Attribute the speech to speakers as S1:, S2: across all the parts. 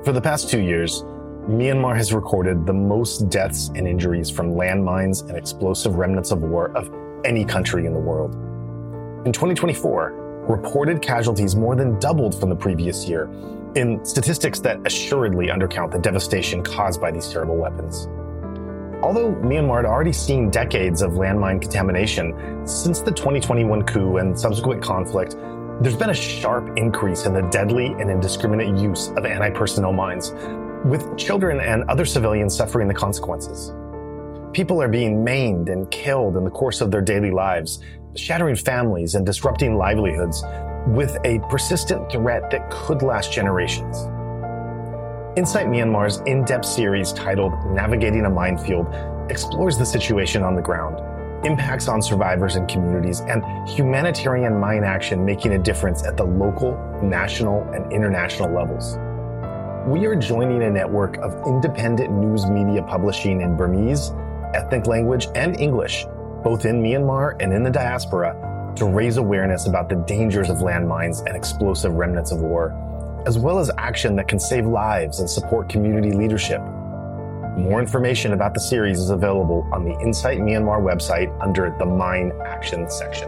S1: For the past 2 years, Myanmar has recorded the most deaths and injuries from landmines and explosive remnants of war of any country in the world. In 2024, reported casualties more than doubled from the previous year, in statistics that assuredly undercount the devastation caused by these terrible weapons. Although Myanmar had already seen decades of landmine contamination, since the 2021 coup and subsequent conflict, there's been a sharp increase in the deadly and indiscriminate use of anti-personnel mines, with children and other civilians suffering the consequences. People are being maimed and killed in the course of their daily lives, shattering families and disrupting livelihoods, with a persistent threat that could last generations. Insight Myanmar's in-depth series titled Navigating a Minefield explores the situation on the ground, impacts on survivors and communities, and humanitarian mine action making a difference at the local, national, and international levels. We are joining a network of independent news media publishing in Burmese, ethnic language, and English, both in Myanmar and in the diaspora, to raise awareness about the dangers of landmines and explosive remnants of war, as well as action that can save lives and support community leadership. More information about the series is available on the Insight Myanmar website under the Mine Action section.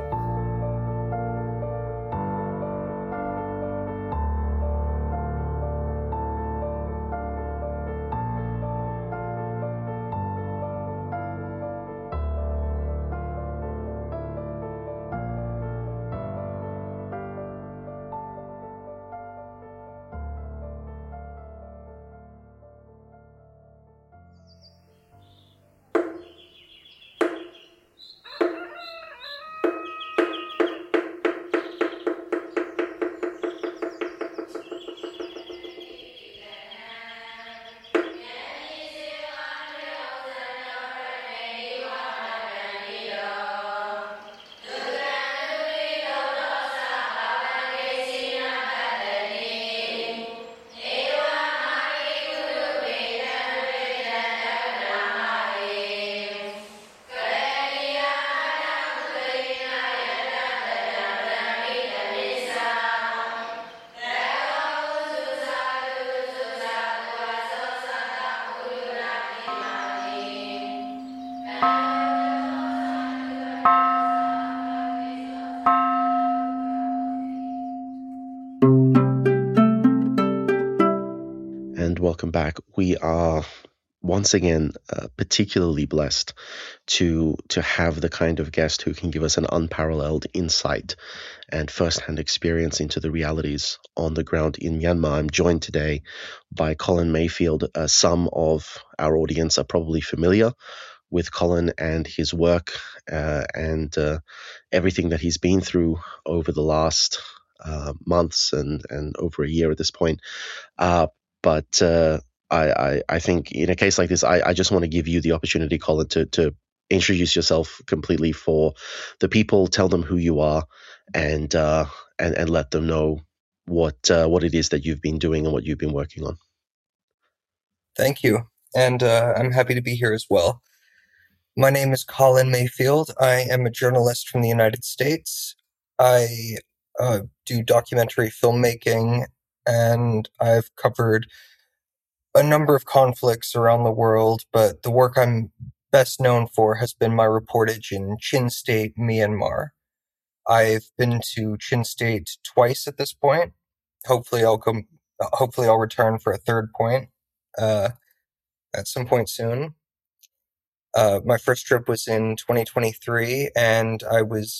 S2: Welcome back. We are once again particularly blessed to have the kind of guest who can give us an unparalleled insight and first-hand experience into the realities on the ground in Myanmar. I'm joined today by Colin Mayfield. Some of our audience are probably familiar with Colin and his work and everything that he's been through over the last months and over a year at this point. But I think in a case like this, I just want to give you the opportunity, Colin, to introduce yourself completely for the people, tell them who you are, and let them know what it is that you've been doing and what you've been working on.
S3: Thank you, and I'm happy to be here as well. My name is Colin Mayfield. I am a journalist from the United States. I do documentary filmmaking, and I've covered a number of conflicts around the world, but the work I'm best known for has been my reportage in Chin State, Myanmar. I've been to Chin State twice at this point. Hopefully I'll return for a third point at some point soon. My first trip was in 2023, and I was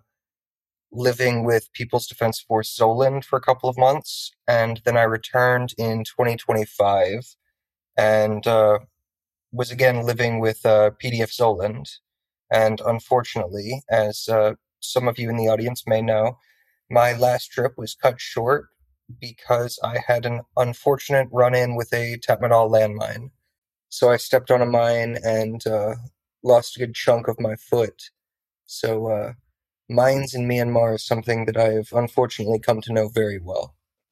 S3: living with People's Defense Force Zoland for a couple of months, and then I returned in 2025 and was again living with PDF Zoland. And unfortunately, as some of you in the audience may know, my last trip was cut short because I had an unfortunate run-in with a Tatmadaw landmine. So I stepped on a mine and lost a good chunk of my foot. So mines in Myanmar is something that I have unfortunately come to know very well.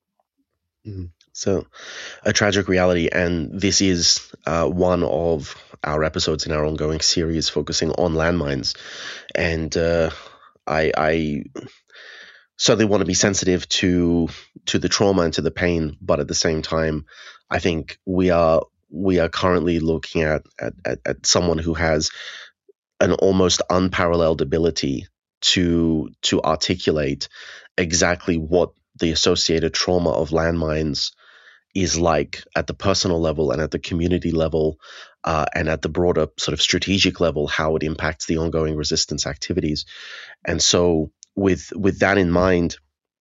S2: So a tragic reality, and this is one of our episodes in our ongoing series focusing on landmines. And I certainly want to be sensitive to the trauma and to the pain, but at the same time, I think we are currently looking at someone who has an almost unparalleled ability to articulate exactly what the associated trauma of landmines is like at the personal level and at the community level, and at the broader sort of strategic level, how it impacts the ongoing resistance activities. And so, with that in mind,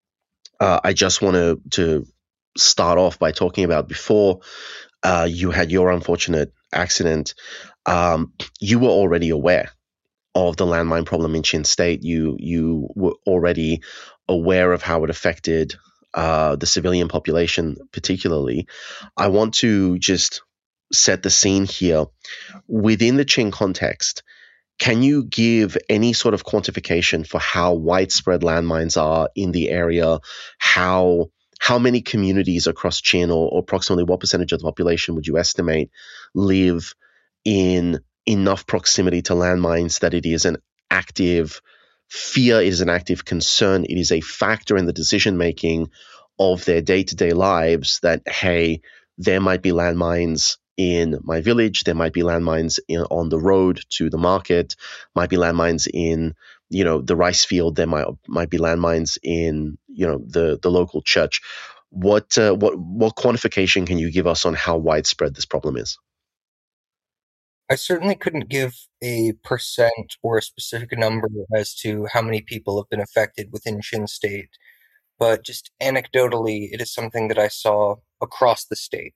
S2: I just want to start off by talking about before you had your unfortunate accident. You were already aware of the landmine problem in Chin State. You were already aware of how it affected the civilian population, particularly. I want to just set the scene here within the Chin context. Can you give any sort of quantification for how widespread landmines are in the area? How many communities across Chin, or approximately what percentage of the population would you estimate live in enough proximity to landmines that it is an active fear, it is an active concern, it is a factor in the decision making of their day-to-day lives that, hey, there might be landmines in my village, there might be landmines on the road to the market, might be landmines in the rice field, there might be landmines in the local church. What quantification can you give us on how widespread this problem is?
S3: I certainly couldn't give a percent or a specific number as to how many people have been affected within Chin State, but just anecdotally, it is something that I saw across the state.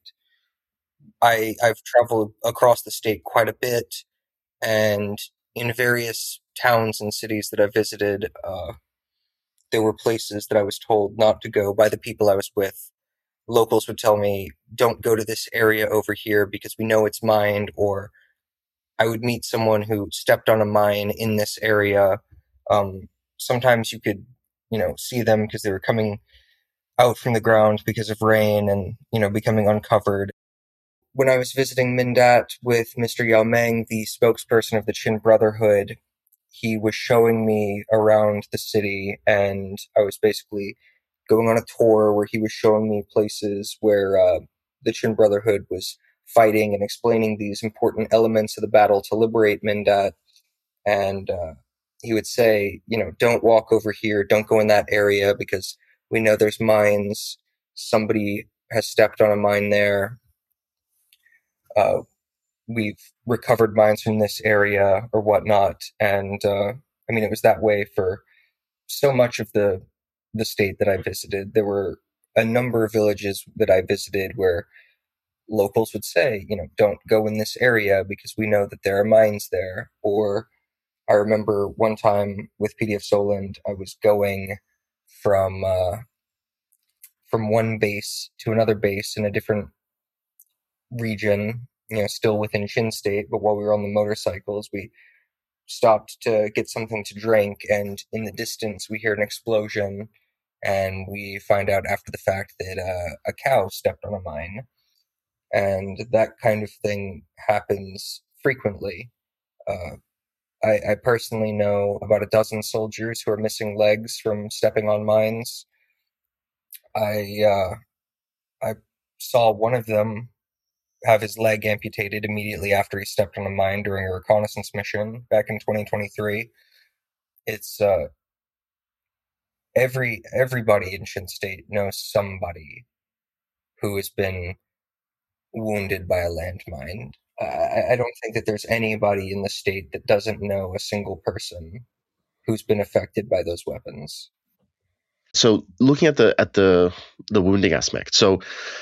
S3: I've traveled across the state quite a bit, and in various towns and cities that I visited, there were places that I was told not to go by the people I was with. Locals would tell me, don't go to this area over here because we know it's mined, or I would meet someone who stepped on a mine in this area. Sometimes you could, see them because they were coming out from the ground because of rain and, becoming uncovered. When I was visiting Mindat with Mr. Yao Meng, the spokesperson of the Chin Brotherhood, he was showing me around the city, and I was basically going on a tour where he was showing me places where the Chin Brotherhood was fighting and explaining these important elements of the battle to liberate Mindat. And he would say, don't walk over here, don't go in that area because we know there's mines. Somebody has stepped on a mine there. We've recovered mines from this area or whatnot. And it was that way for so much of the state that I visited. There were a number of villages that I visited where locals would say, don't go in this area because we know that there are mines there. Or I remember one time with PDF Solent, I was going from one base to another base in a different region, still within Chin State, but while we were on the motorcycles, we stopped to get something to drink, and in the distance we hear an explosion, and we find out after the fact that a cow stepped on a mine. And that kind of thing happens frequently. I personally know about a dozen soldiers who are missing legs from stepping on mines. I saw one of them have his leg amputated immediately after he stepped on a mine during a reconnaissance mission back in 2023. It's everybody in Chin State knows somebody who has been wounded by a landmine. I don't think that there's anybody in the state that doesn't know a single person who's been affected by those weapons.
S2: So looking at the wounding aspect, so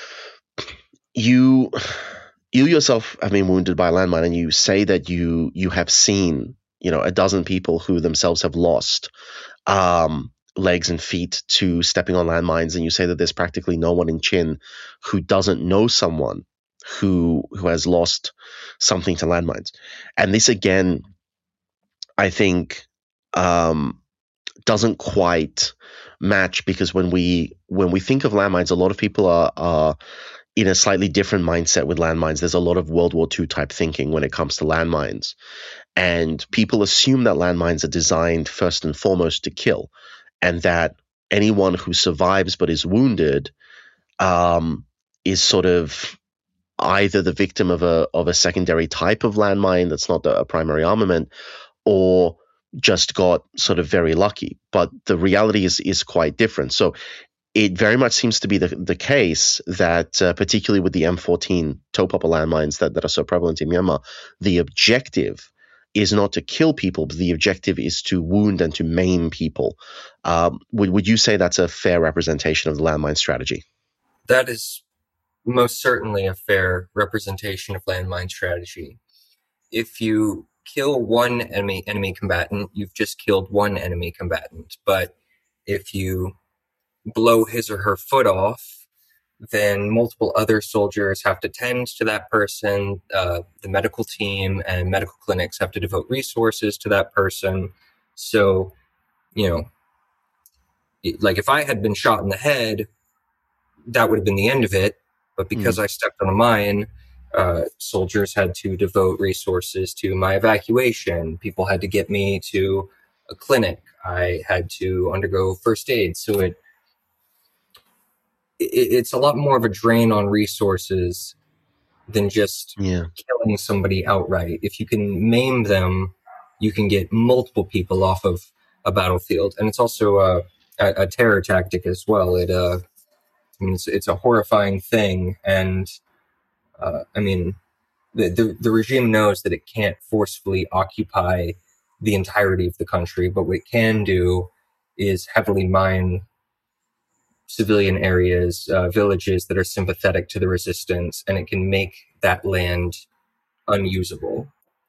S2: you yourself have been wounded by a landmine, and you say that you have seen a dozen people who themselves have lost legs and feet to stepping on landmines, and you say that there's practically no one in Chin who doesn't know someone who has lost something to landmines. And this again, I think, doesn't quite match, because when we think of landmines, a lot of people are in a slightly different mindset with landmines. There's a lot of World War II type thinking when it comes to landmines, and people assume that landmines are designed first and foremost to kill, and that anyone who survives but is wounded is sort of either the victim of a secondary type of landmine that's not a primary armament, or just got sort of very lucky. But the reality is quite different. So it very much seems to be the case that, particularly with the M14 toe popper landmines that are so prevalent in Myanmar, the objective is not to kill people, but the objective is to wound and to maim people. Would you say that's a fair representation of the landmine strategy?
S3: That is most certainly a fair representation of landmine strategy. If you kill one enemy combatant, you've just killed one enemy combatant. But if you blow his or her foot off, then multiple other soldiers have to tend to that person. The medical team and medical clinics have to devote resources to that person. So, like if I had been shot in the head, that would have been the end of it. But because I stepped on a mine, soldiers had to devote resources to my evacuation. People had to get me to a clinic. I had to undergo first aid. So it's a lot more of a drain on resources than just killing somebody outright. If you can maim them, you can get multiple people off of a battlefield. And it's also a terror tactic as well. It's a horrifying thing. And the regime knows that it can't forcefully occupy the entirety of the country, but what it can do is heavily mine civilian areas, villages that are sympathetic to the resistance, and it can make that land unusable.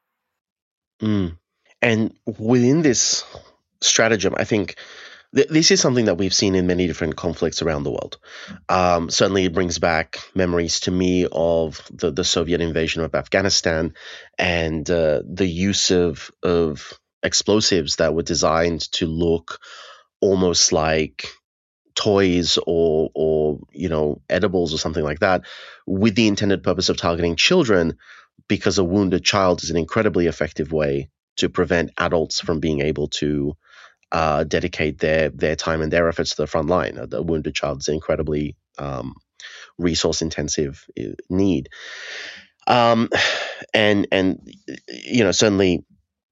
S2: And within this stratagem, I think this is something that we've seen in many different conflicts around the world. Certainly, it brings back memories to me of the Soviet invasion of Afghanistan and the use of explosives that were designed to look almost like toys or edibles or something like that, with the intended purpose of targeting children, because a wounded child is an incredibly effective way to prevent adults from being able to dedicate their time and their efforts to the front line. The wounded child is an incredibly resource intensive need, and certainly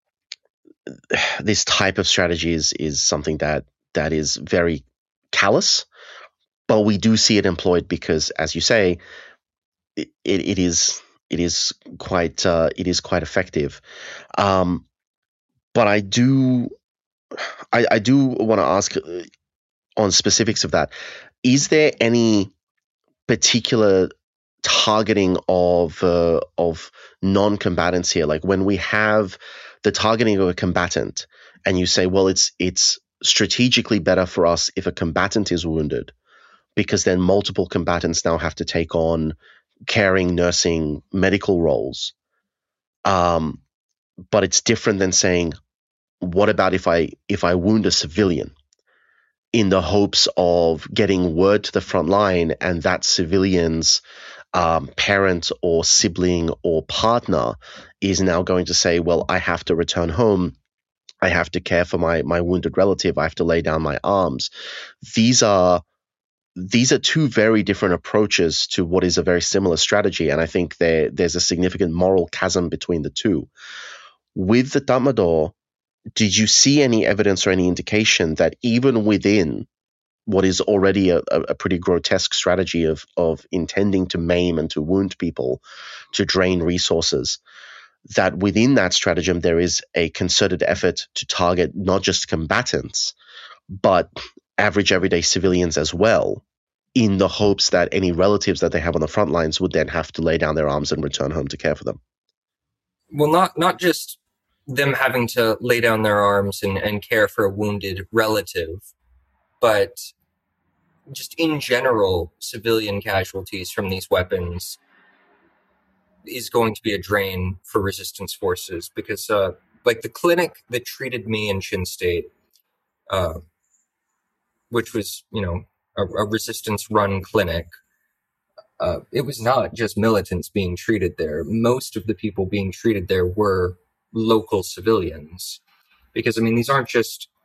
S2: this type of strategy is something that is very callous, but we do see it employed because, as you say, it is quite effective. But I do want to ask on specifics of that. Is there any particular targeting of non-combatants here? Like when we have the targeting of a combatant, and you say, well, it's strategically better for us if a combatant is wounded, because then multiple combatants now have to take on caring, nursing, medical roles. But it's different than saying, what about if I wound a civilian in the hopes of getting word to the front line, and that civilian's parent or sibling or partner is now going to say, well, I have to return home. I have to care for my wounded relative. I have to lay down my arms. These are two very different approaches to what is a very similar strategy, and I think there's a significant moral chasm between the two. With the Tatmadaw, did you see any evidence or any indication that even within what is already a pretty grotesque strategy of intending to maim and to wound people, to drain resources, that within that stratagem there is a concerted effort to target not just combatants, but average everyday civilians as well, in the hopes that any relatives that they have on the front lines would then have to lay down their arms and return home to care for them?
S3: Well, not just them having to lay down their arms and care for a wounded relative, but just in general, civilian casualties from these weapons is going to be a drain for resistance forces, because like the clinic that treated me in Chin State, which was, a resistance run clinic, it was not just militants being treated there. Most of the people being treated there were local civilians, because these aren't just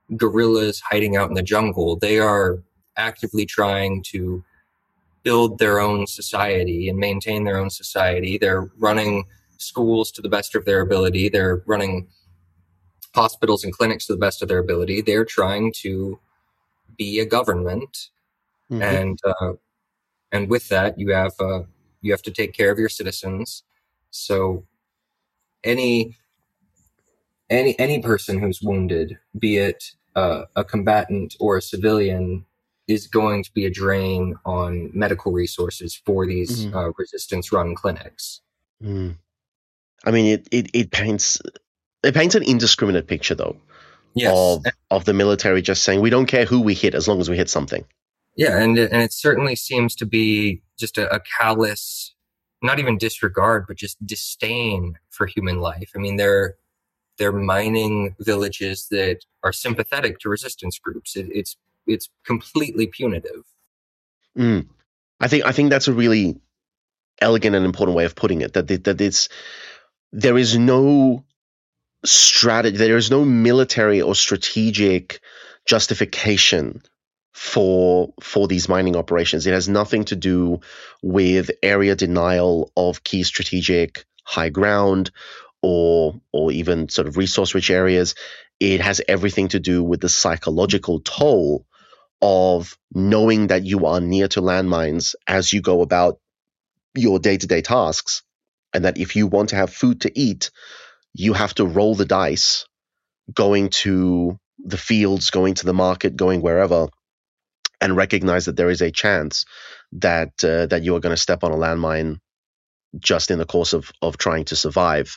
S3: guerrillas hiding out in the jungle. They are actively trying to build their own society and maintain their own society. They're running schools to the best of their ability. They're running hospitals and clinics to the best of their ability. They're trying to be a government,
S2: Mm-hmm.
S3: and with that, you have to take care of your citizens. So any any person who's wounded, be it a combatant or a civilian, is going to be a drain on medical resources for these resistance-run clinics.
S2: Mm. I mean, it paints an indiscriminate picture, though,
S3: Yes,
S2: of the military just saying we don't care who we hit as long as we hit something.
S3: yeah, and it certainly seems to be just a callous, not even disregard, but just disdain for human life. I mean, they're mining villages that are sympathetic to resistance groups. It's completely punitive.
S2: Mm. I think that's a really elegant and important way of putting it. There is no strategy, there is no military or strategic justification for these mining operations. It has nothing to do with area denial of key strategic high ground or even sort of resource rich areas. It has everything to do with the psychological toll of knowing that you are near to landmines as you go about your day-to-day tasks, and that if you want to have food to eat, you have to roll the dice going to the fields, going to the market, going wherever, and recognize that there is a chance that you are going to step on a landmine just in the course of trying to survive,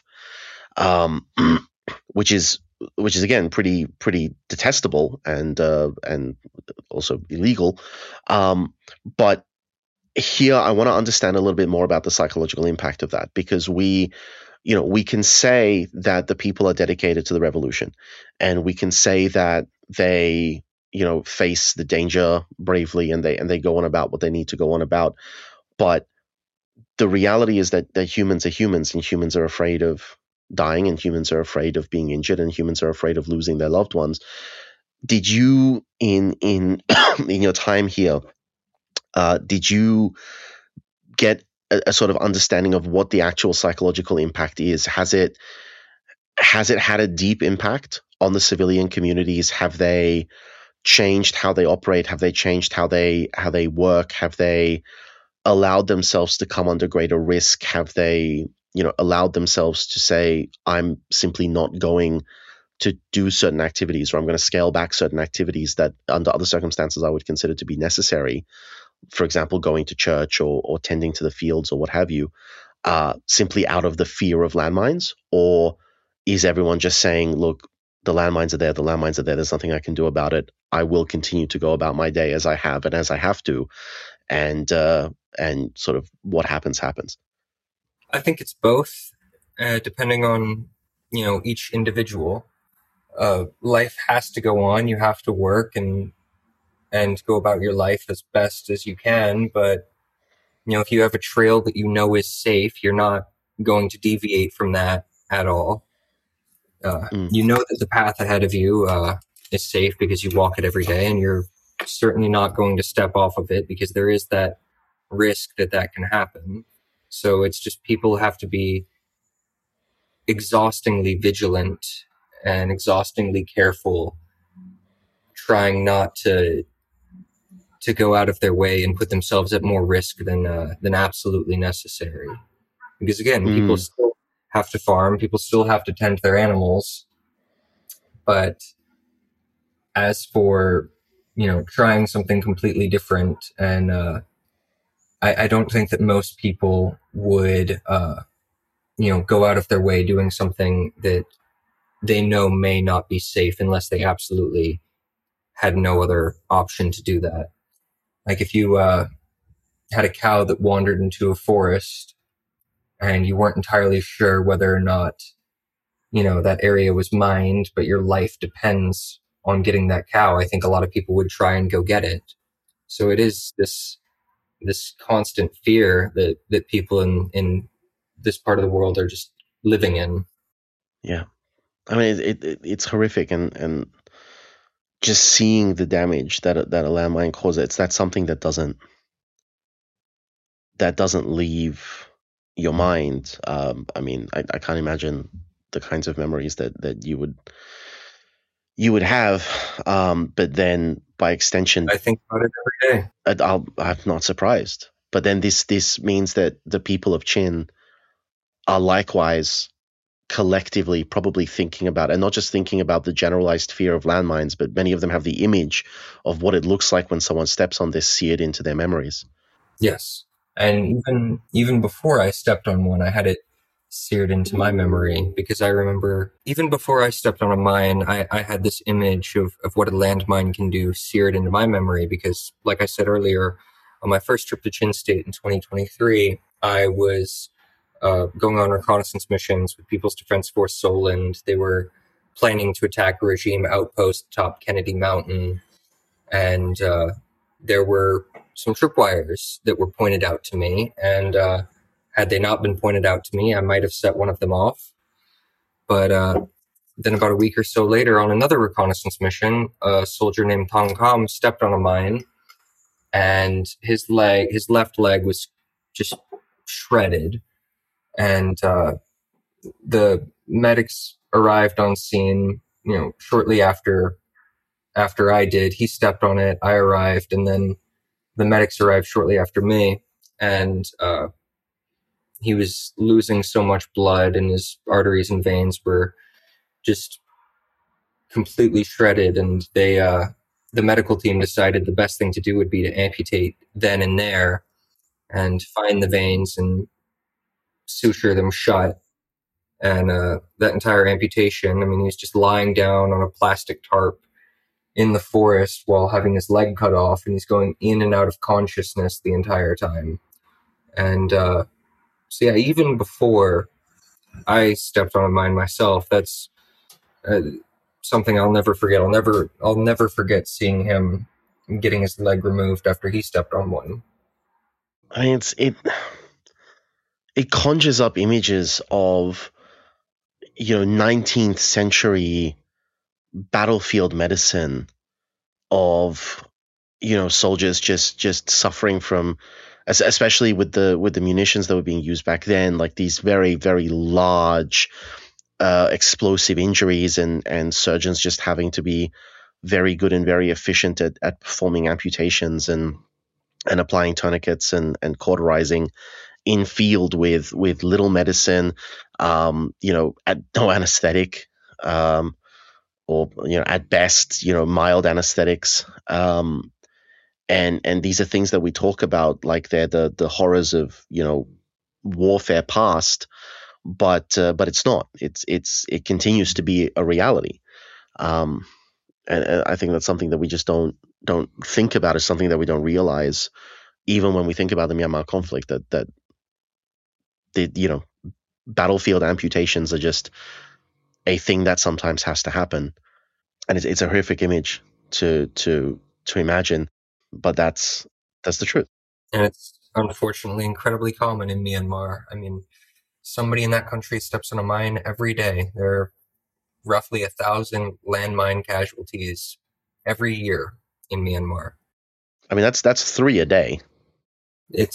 S2: which is again pretty detestable and also illegal. But here I want to understand a little bit more about the psychological impact of that, because we can say that the people are dedicated to the revolution, and we can say that they face the danger bravely, and they go on about what they need to go on about. But the reality is that humans are humans, and humans are afraid of dying, and humans are afraid of being injured, and humans are afraid of losing their loved ones. Did you in in your time here, did you get a sort of understanding of what the actual psychological impact is? Has it had a deep impact on the civilian communities? Have they changed how they operate? Have they changed how they work? Have they allowed themselves to come under greater risk? Have they allowed themselves to say, I'm simply not going to do certain activities, or I'm going to scale back certain activities that under other circumstances I would consider to be necessary? For example, going to church or tending to the fields or what have you, simply out of the fear of landmines? Or is everyone just saying, look, the landmines are there, there's nothing I can do about it, I will continue to go about my day as I have and as I have to, and sort of what happens?
S3: I think it's both, depending on each individual. Life has to go on. You have to work and go about your life as best as you can. But if you have a trail that is safe, you're not going to deviate from that at all. You know that the path ahead of you is safe because you walk it every day, and you're certainly not going to step off of it because there is that risk that can happen. So it's just people have to be exhaustingly vigilant and exhaustingly careful, trying not to go out of their way and put themselves at more risk than absolutely necessary. Because again, people still have to farm, people still have to tend to their animals. But as for trying something completely different, and I don't think that most people would go out of their way doing something that they know may not be safe unless they absolutely had no other option to do that. Like if you had a cow that wandered into a forest and you weren't entirely sure whether or not that area was mined, but your life depends on getting that cow, I think a lot of people would try and go get it. So it is this constant fear that people in this part of the world are just living in.
S2: Yeah, I mean it's horrific, and just seeing the damage that a landmine causes, that's something that doesn't leave your mind. I mean, I can't imagine the kinds of memories that you would have. But then by extension,
S3: I think about it every day.
S2: I'm not surprised. But then this means that the people of Chin are likewise collectively probably thinking about, and not just thinking about the generalized fear of landmines, but many of them have the image of what it looks like when someone steps on this seared into their memories.
S3: Yes. And even before I stepped on one, I had it seared into my memory, because I remember even before I stepped on a mine, I had this image of what a landmine can do seared into my memory, because like I said earlier, on my first trip to Chin State in 2023, I was going on reconnaissance missions with People's Defense Force Solent. They were planning to attack a regime outpost atop Kennedy Mountain, and there were some tripwires that were pointed out to me, and had they not been pointed out to me, I might have set one of them off. But then about a week or so later, on another reconnaissance mission, a soldier named Tong Kam stepped on a mine, and his left leg was just shredded. And the medics arrived on scene, shortly after I did. He stepped on it, I arrived, and then the medics arrived shortly after me, and he was losing so much blood, and his arteries and veins were just completely shredded. And the medical team decided the best thing to do would be to amputate then and there, and find the veins and suture them shut. And that entire amputation, I mean, he was just lying down on a plastic tarp in the forest while having his leg cut off, and he's going in and out of consciousness the entire time. And so yeah, even before I stepped on a mine myself, that's something I'll never forget. I'll never forget seeing him getting his leg removed after he stepped on one.
S2: I mean, it conjures up images of 19th century battlefield medicine, of soldiers just suffering from, especially with the munitions that were being used back then, like these very, very large explosive injuries, and surgeons just having to be very good and very efficient at performing amputations and applying tourniquets and cauterizing in field with little medicine, at no anesthetic, or at best mild anesthetics, and these are things that we talk about like they're the horrors of warfare past, but it's not. It continues to be a reality, and I think that's something that we just don't think about. Is something that we don't realize, even when we think about the Myanmar conflict, that the battlefield amputations are just a thing that sometimes has to happen, and it's a horrific image to imagine, but that's the truth.
S3: And it's unfortunately incredibly common in Myanmar. I mean, somebody in that country steps on a mine every day. There are roughly 1,000 landmine casualties every year in Myanmar.
S2: I mean, that's 3 a day.
S3: It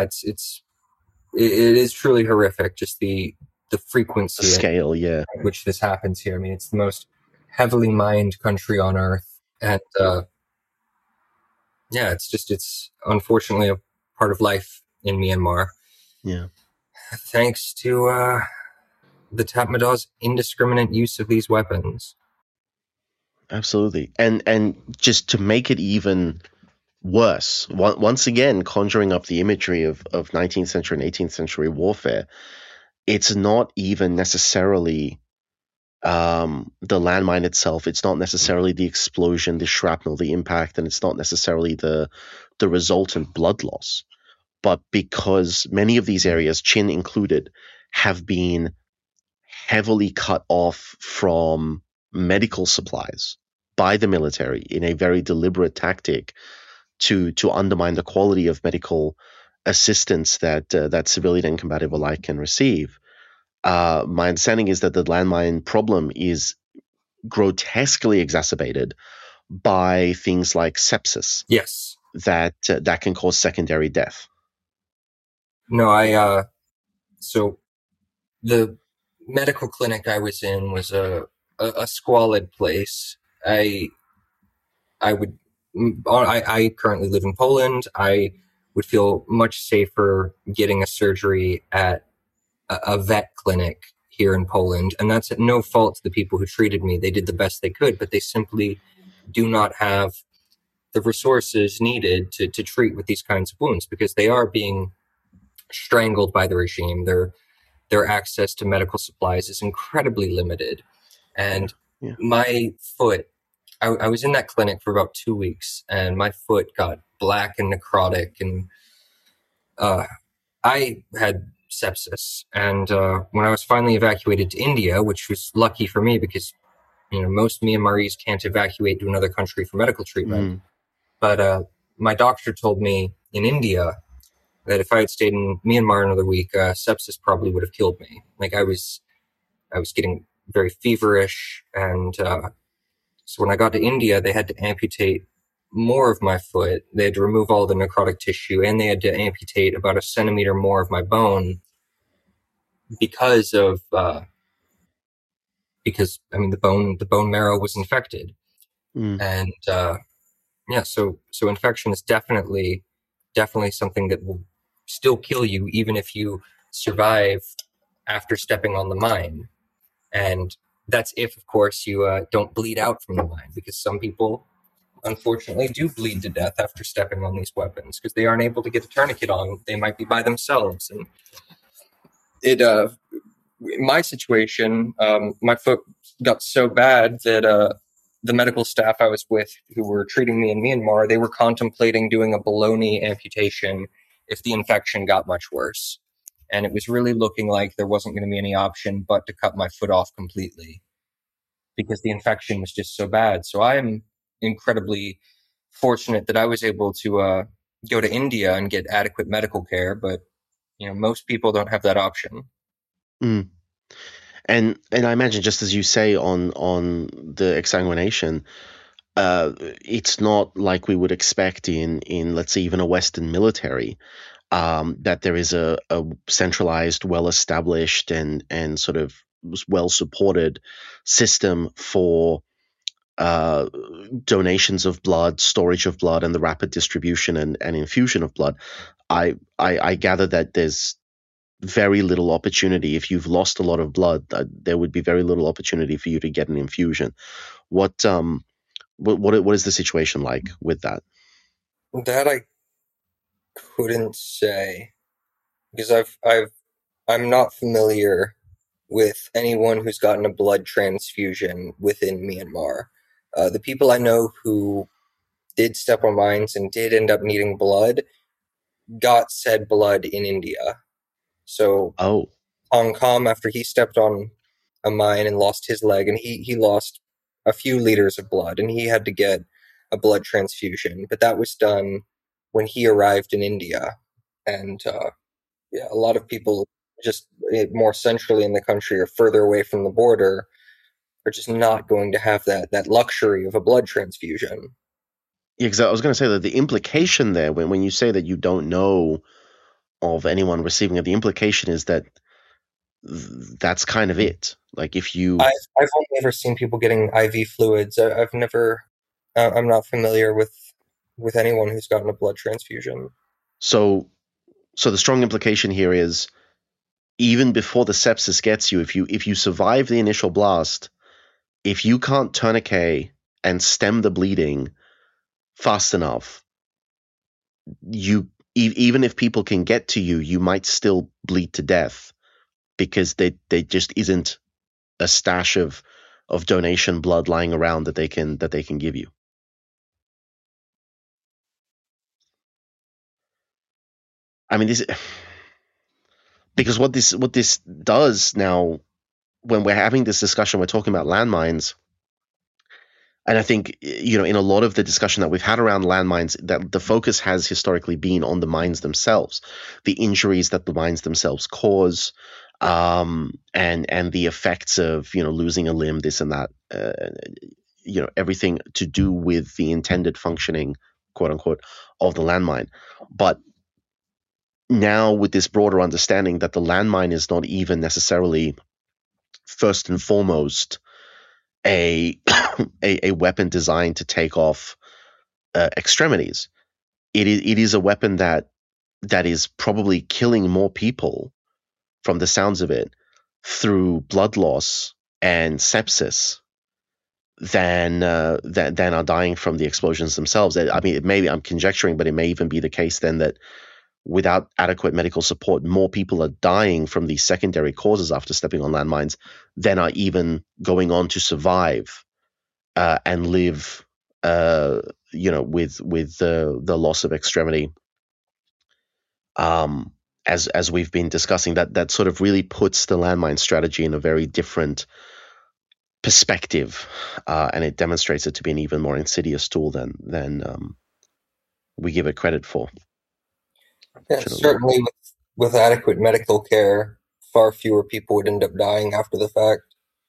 S3: is truly horrific, just the frequency,
S2: the scale, yeah,
S3: at which this happens here. I mean, it's the most heavily mined country on earth, and yeah, it's unfortunately a part of life in Myanmar.
S2: Yeah,
S3: thanks to the Tatmadaws' indiscriminate use of these weapons.
S2: Absolutely, and just to make it even worse, once again conjuring up the imagery of 19th century and 18th century warfare, it's not even necessarily the landmine itself. It's not necessarily the explosion, the shrapnel, the impact, and it's not necessarily the resultant blood loss. But because many of these areas, Chin included, have been heavily cut off from medical supplies by the military in a very deliberate tactic to undermine the quality of medical assistance that civilian and combative alike can receive. My understanding is that the landmine problem is grotesquely exacerbated by things like sepsis
S3: Yes.
S2: that can cause secondary death.
S3: No, so the medical clinic I was in was a squalid place. I currently live in Poland. I would feel much safer getting a surgery at a vet clinic here in Poland. And that's at no fault to the people who treated me. They did the best they could, but they simply do not have the resources needed to treat with these kinds of wounds because they are being strangled by the regime. Their access to medical supplies is incredibly limited. And my foot, I was in that clinic for about 2 weeks, and my foot got black and necrotic, and I had sepsis. And when I was finally evacuated to India, which was lucky for me because most Myanmaris can't evacuate to another country for medical treatment. But my doctor told me in India that if I had stayed in Myanmar another week, sepsis probably would have killed me. Like I was getting very feverish, and so when I got to India, they had to amputate more of my foot. They had to remove all the necrotic tissue, and they had to amputate about a centimeter more of my bone because the bone marrow was infected, and so infection is definitely something that will still kill you, even if you survive after stepping on the mine. And that's if, of course, you don't bleed out from the mine, because some people, unfortunately, do bleed to death after stepping on these weapons because they aren't able to get a tourniquet on. They might be by themselves. And in my situation, my foot got so bad that the medical staff I was with who were treating me in Myanmar, they were contemplating doing a baloney amputation if the infection got much worse. And it was really looking like there wasn't going to be any option but to cut my foot off completely because the infection was just so bad. So I am incredibly fortunate that I was able to go to India and get adequate medical care, but most people don't have that option.
S2: And I imagine, just as you say on the exsanguination, it's not like we would expect in let's say even a Western military, that there is a centralized, well established and sort of well supported system for donations of blood, storage of blood, and the rapid distribution and infusion of blood. I gather that there's very little opportunity. If you've lost a lot of blood, there would be very little opportunity for you to get an infusion. What is the situation like with that?
S3: That I couldn't say, because I'm not familiar with anyone who's gotten a blood transfusion within Myanmar. The people I know who did step on mines and did end up needing blood got said blood in India. So Hong Kong, after he stepped on a mine and lost his leg, and he lost a few liters of blood, and he had to get a blood transfusion. But that was done when he arrived in India. And a lot of people just more centrally in the country or further away from the border are just not going to have that luxury of a blood transfusion.
S2: Yeah, because I was going to say that the implication there, when you say that you don't know of anyone receiving it, the implication is that that's kind of it. Like if you,
S3: I've only ever seen people getting IV fluids. I'm not familiar with anyone who's gotten a blood transfusion.
S2: So the strong implication here is, even before the sepsis gets you, if you survive the initial blast, if you can't tourniquet and stem the bleeding fast enough, even if people can get to you, you might still bleed to death because they just isn't a stash of donation blood lying around that they can give you. I mean, because what this does now, when we're having this discussion, we're talking about landmines. And I think, in a lot of the discussion that we've had around landmines, that the focus has historically been on the mines themselves, the injuries that the mines themselves cause, and the effects of, losing a limb, this and that. everything to do with the intended functioning, quote unquote, of the landmine. But now with this broader understanding that the landmine is not even necessarily first and foremost a a weapon designed to take off extremities. It is a weapon that is probably killing more people, from the sounds of it, through blood loss and sepsis than are dying from the explosions themselves. I mean, maybe I'm conjecturing, but it may even be the case then that without adequate medical support, more people are dying from these secondary causes after stepping on landmines than are even going on to survive and live, with the loss of extremity. As we've been discussing, that sort of really puts the landmine strategy in a very different perspective, and it demonstrates it to be an even more insidious tool than we give it credit for.
S3: Yeah, certainly with adequate medical care, far fewer people would end up dying after the fact.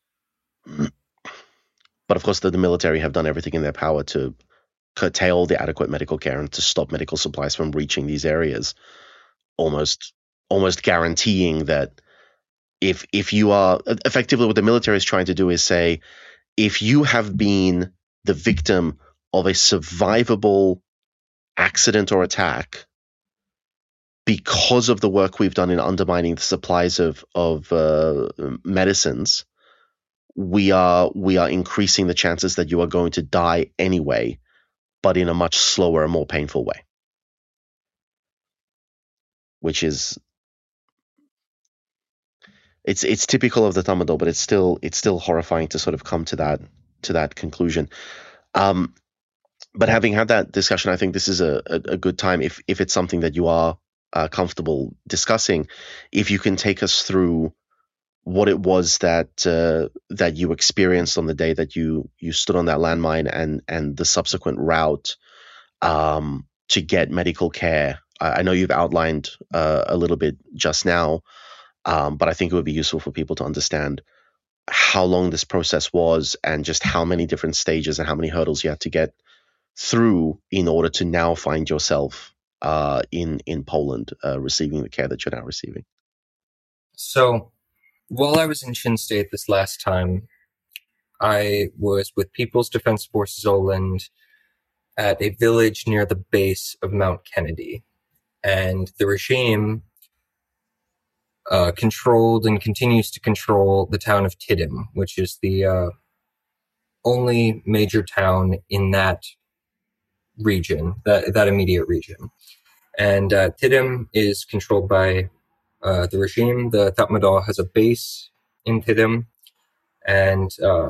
S2: But of course, the military have done everything in their power to curtail the adequate medical care and to stop medical supplies from reaching these areas, almost guaranteeing that if you are effectively, what the military is trying to do is say, if you have been the victim of a survivable accident or attack because of the work we've done in undermining the supplies of medicines, we are increasing the chances that you are going to die anyway, but in a much slower and more painful way. Which is, it's typical of the Tamado, but it's still horrifying to sort of come to that conclusion. But having had that discussion, I think this is a good time, if it's something that you are comfortable discussing, if you can take us through what it was that you experienced on the day that you stood on that landmine, and the subsequent route to get medical care. I know you've outlined a little bit just now, but I think it would be useful for people to understand how long this process was, and just how many different stages and how many hurdles you had to get through in order to now find yourself in Poland, receiving the care that you're now receiving.
S3: So, while I was in Chin State this last time, I was with People's Defense Forces Poland at a village near the base of Mount Kennedy. And the regime controlled and continues to control the town of Tidym, which is the only major town in that region, that immediate region. And Tidym is controlled by the regime. The Tatmadaw has a base in Tidym, and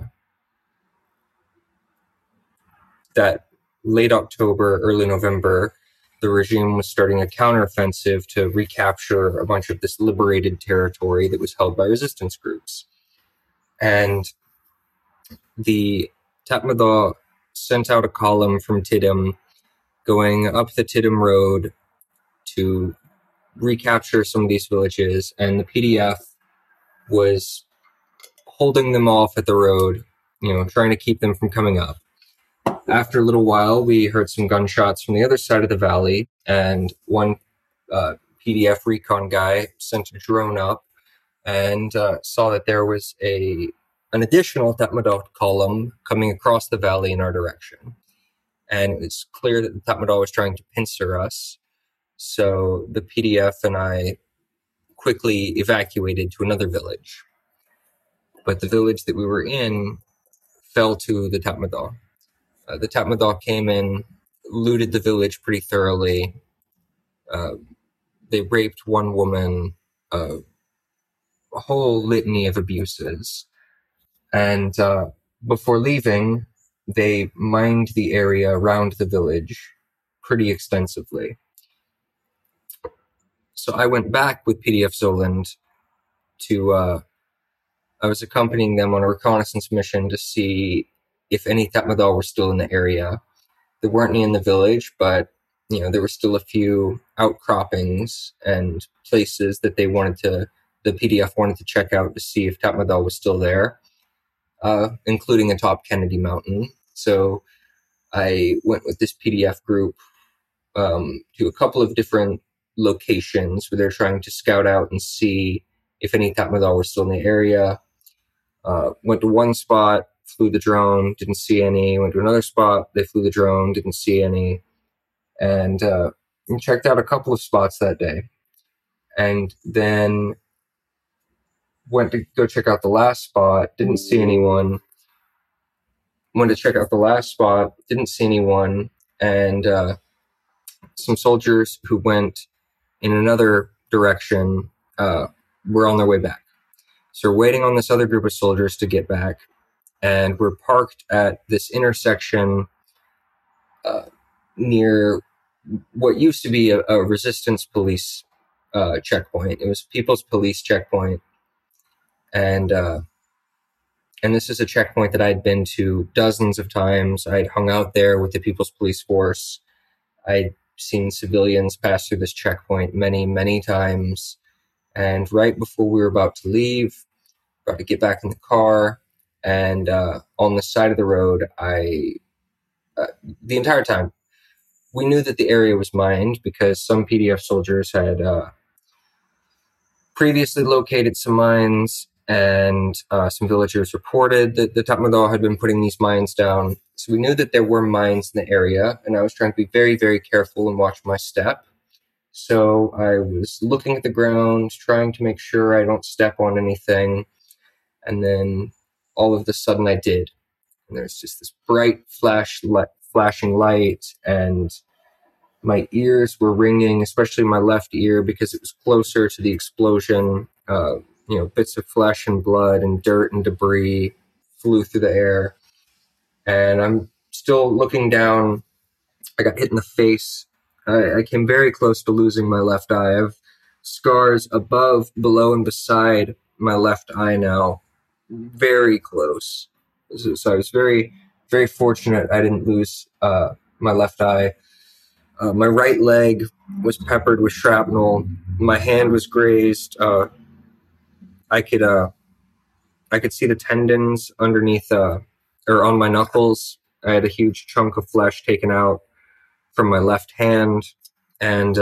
S3: that late October, early November, the regime was starting a counteroffensive to recapture a bunch of this liberated territory that was held by resistance groups. And the Tatmadaw sent out a column from Tidym going up the Tidym Road to recapture some of these villages, and the PDF was holding them off at the road, trying to keep them from coming up. After a little while, we heard some gunshots from the other side of the valley, and one PDF recon guy sent a drone up and saw that there was an additional Tatmadaw column coming across the valley in our direction. And it was clear that the Tatmadaw was trying to pincer us. So the PDF and I quickly evacuated to another village. But the village that we were in fell to the Tatmadaw. The Tatmadaw came in, looted the village pretty thoroughly. They raped one woman, a whole litany of abuses. And before leaving, they mined the area around the village pretty extensively. So I went back with PDF Zoland to, I was accompanying them on a reconnaissance mission to see if any Tatmadaw were still in the area. There weren't any in the village, but there were still a few outcroppings and places that the PDF wanted to check out to see if Tatmadaw was still there. including atop Kennedy Mountain. So I went with this PDF group to a couple of different locations where they're trying to scout out and see if any Tatmadaw were still in the area. Went to one spot, flew the drone, didn't see any. Went to another spot, they flew the drone, didn't see any. And checked out a couple of spots that day. And then went to go check out the last spot, didn't see anyone. Went to check out the last spot, didn't see anyone. And some soldiers who went in another direction were on their way back. So we're waiting on this other group of soldiers to get back. And we're parked at this intersection near what used to be a resistance police checkpoint. It was People's Police checkpoint. And this is a checkpoint that I'd been to dozens of times. I'd hung out there with the People's Police Force. I'd seen civilians pass through this checkpoint many, many times. And right before we were about to leave, about to get back in the car, and on the side of the road, the entire time, we knew that the area was mined because some PDF soldiers had previously located some mines, and some villagers reported that the Tatmadaw had been putting these mines down. So we knew that there were mines in the area, and I was trying to be very, very careful and watch my step. So I was looking at the ground, trying to make sure I don't step on anything. And then all of a sudden I did. And there's just this bright flashing light, and my ears were ringing, especially my left ear, because it was closer to the explosion. Bits of flesh and blood and dirt and debris flew through the air. And I'm still looking down. I got hit in the face. I came very close to losing my left eye. I have scars above, below, and beside my left eye now. Very close. So I was very, very fortunate I didn't lose my left eye. My right leg was peppered with shrapnel. My hand was grazed. I could see the tendons underneath or on my knuckles. I had a huge chunk of flesh taken out from my left hand, and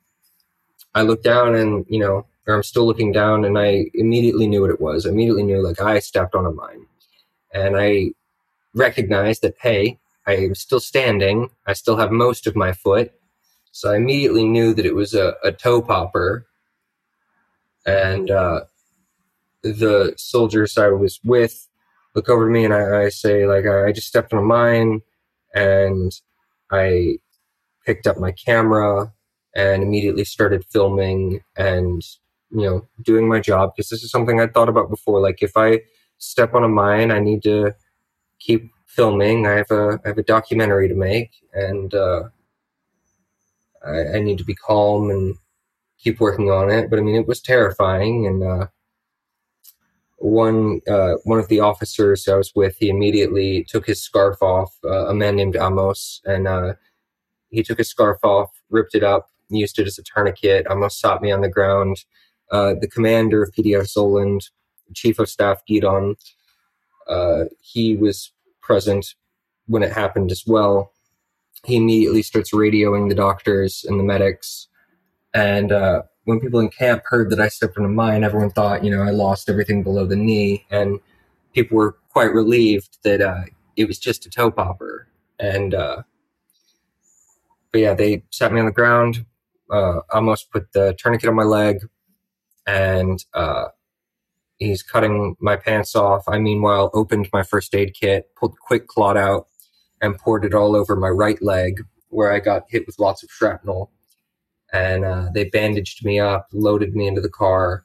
S3: I looked down, and or I'm still looking down, and I immediately knew what it was. I immediately knew, like, I stepped on a mine, and I recognized that, hey, I'm still standing. I still have most of my foot, so I immediately knew that it was a toe popper. And the soldiers I was with look over to me, and I say, like, I just stepped on a mine, and I picked up my camera and immediately started filming and, doing my job, because this is something I'd thought about before. Like, if I step on a mine, I need to keep filming. I have a documentary to make, and I need to be calm and keep working on it. But I mean, it was terrifying. And one of the officers I was with, he immediately took his scarf off. A man named Amos, and he took his scarf off, ripped it up, used it as a tourniquet. Amos sat me on the ground. The commander of PDF Zoland, Chief of Staff Gidon, he was present when it happened as well. He immediately starts radioing the doctors and the medics. And when people in camp heard that I stepped on a mine, everyone thought, I lost everything below the knee. And people were quite relieved that it was just a toe popper. And but yeah, they sat me on the ground. Amos put the tourniquet on my leg, and he's cutting my pants off. I, meanwhile, opened my first aid kit, pulled the quick clot out, and poured it all over my right leg, where I got hit with lots of shrapnel. And they bandaged me up, loaded me into the car.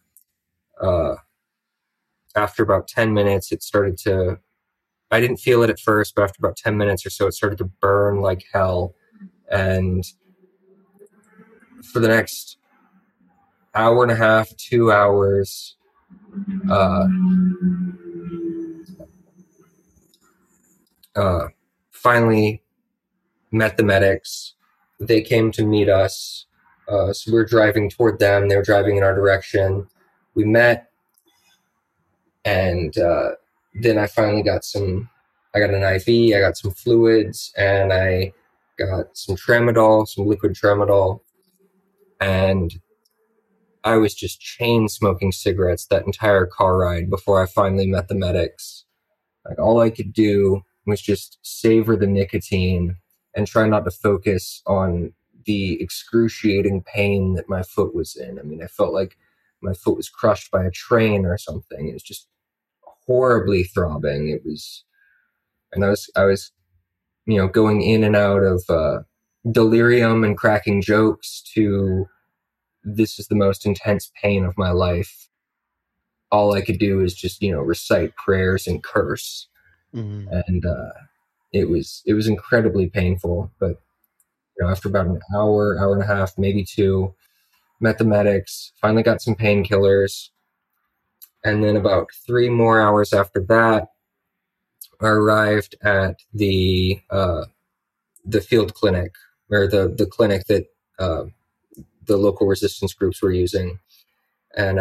S3: After about 10 minutes, it started to... I didn't feel it at first, but after about 10 minutes or so, it started to burn like hell. And for the next hour and a half, 2 hours, finally met the medics. They came to meet us. So we were driving toward them. They were driving in our direction. We met, and then I finally I got an IV, I got some fluids, and I got some tramadol, some liquid tramadol, and I was just chain smoking cigarettes that entire car ride before I finally met the medics. Like, all I could do was just savor the nicotine and try not to focus on the excruciating pain that my foot was in. I mean, I felt like my foot was crushed by a train or something. It was just horribly throbbing. And I was, going in and out of delirium and cracking jokes to this is the most intense pain of my life. All I could do is just, recite prayers and curse.
S2: Mm.
S3: And it was incredibly painful. But after about an hour and a half, maybe two, met the medics, finally got some painkillers, and then about 3 more hours after that, I arrived at the field clinic, or the clinic that the local resistance groups were using, and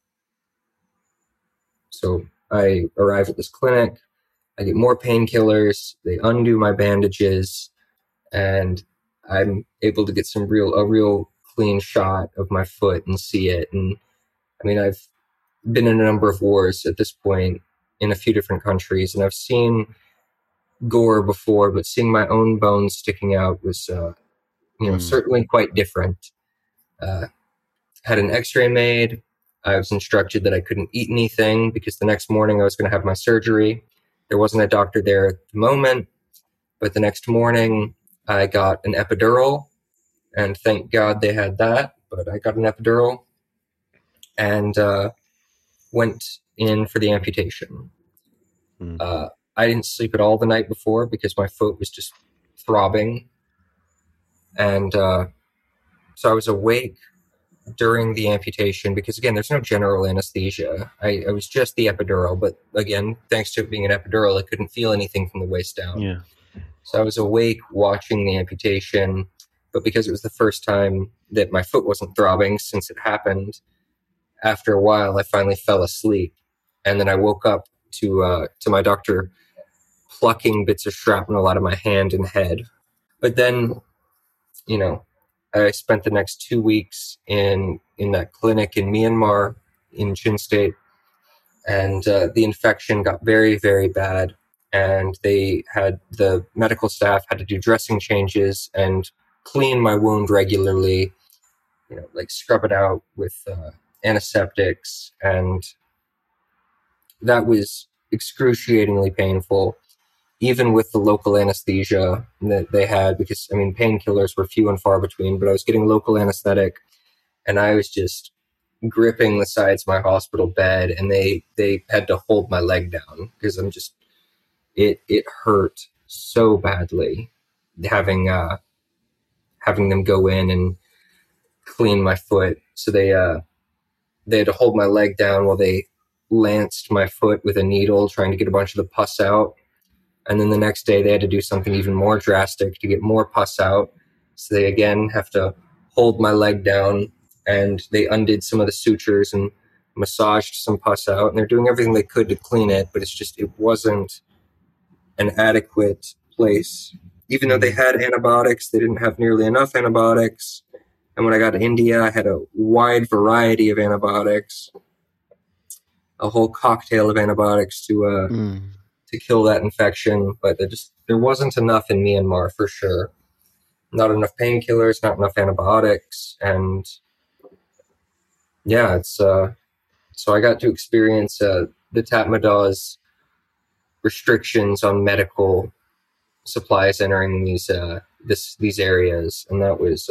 S3: so I arrive at this clinic. I get more painkillers. They undo my bandages, and I'm able to get a real clean shot of my foot and see it. And I mean, I've been in a number of wars at this point in a few different countries, and I've seen gore before, but seeing my own bones sticking out was, certainly quite different. Had an x-ray made. I was instructed that I couldn't eat anything because the next morning I was going to have my surgery. There wasn't a doctor there at the moment, but the next morning I got an epidural, and thank God they had that. But I got an epidural and went in for the amputation. I didn't sleep at all the night before because my foot was just throbbing. And so I was awake during the amputation because, again, there's no general anesthesia. I was just the epidural, but again, thanks to it being an epidural, I couldn't feel anything from the waist down.
S2: Yeah.
S3: So I was awake watching the amputation, but because it was the first time that my foot wasn't throbbing since it happened, after a while I finally fell asleep. And then I woke up to my doctor plucking bits of shrapnel out of my hand and head. But then, I spent the next 2 weeks in that clinic in Myanmar, in Chin State, and the infection got very, very bad. And the medical staff had to do dressing changes and clean my wound regularly, like scrub it out with antiseptics. And that was excruciatingly painful, even with the local anesthesia that they had, because, I mean, painkillers were few and far between, but I was getting local anesthetic, and I was just gripping the sides of my hospital bed, and they had to hold my leg down because it hurt so badly having them go in and clean my foot. So they had to hold my leg down while they lanced my foot with a needle, trying to get a bunch of the pus out. And then the next day they had to do something even more drastic to get more pus out. So they again have to hold my leg down, and they undid some of the sutures and massaged some pus out. And they're doing everything they could to clean it, but it wasn't an adequate place. Even though they had antibiotics, they didn't have nearly enough antibiotics. And when I got to India, I had a wide variety of antibiotics, a whole cocktail of antibiotics to kill that infection, but there wasn't enough in Myanmar for sure. Not enough painkillers, not enough antibiotics, and yeah, so I got to experience the Tatmadaws restrictions on medical supplies entering these areas, and that was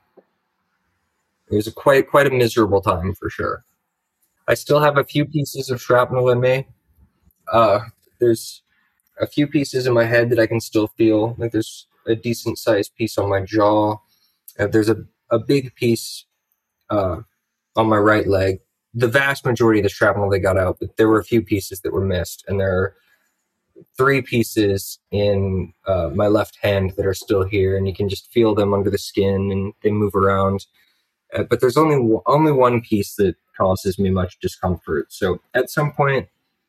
S3: it was quite a miserable time for sure. I still have a few pieces of shrapnel in me. There's a few pieces in my head that I can still feel. Like there's a decent sized piece on my jaw. There's a big piece on my right leg. The vast majority of the shrapnel they got out, but there were a few pieces that were missed, and there are 3 pieces in my left hand that are still here, and you can just feel them under the skin, and they move around. But there's only one piece that causes me much discomfort. So at some point,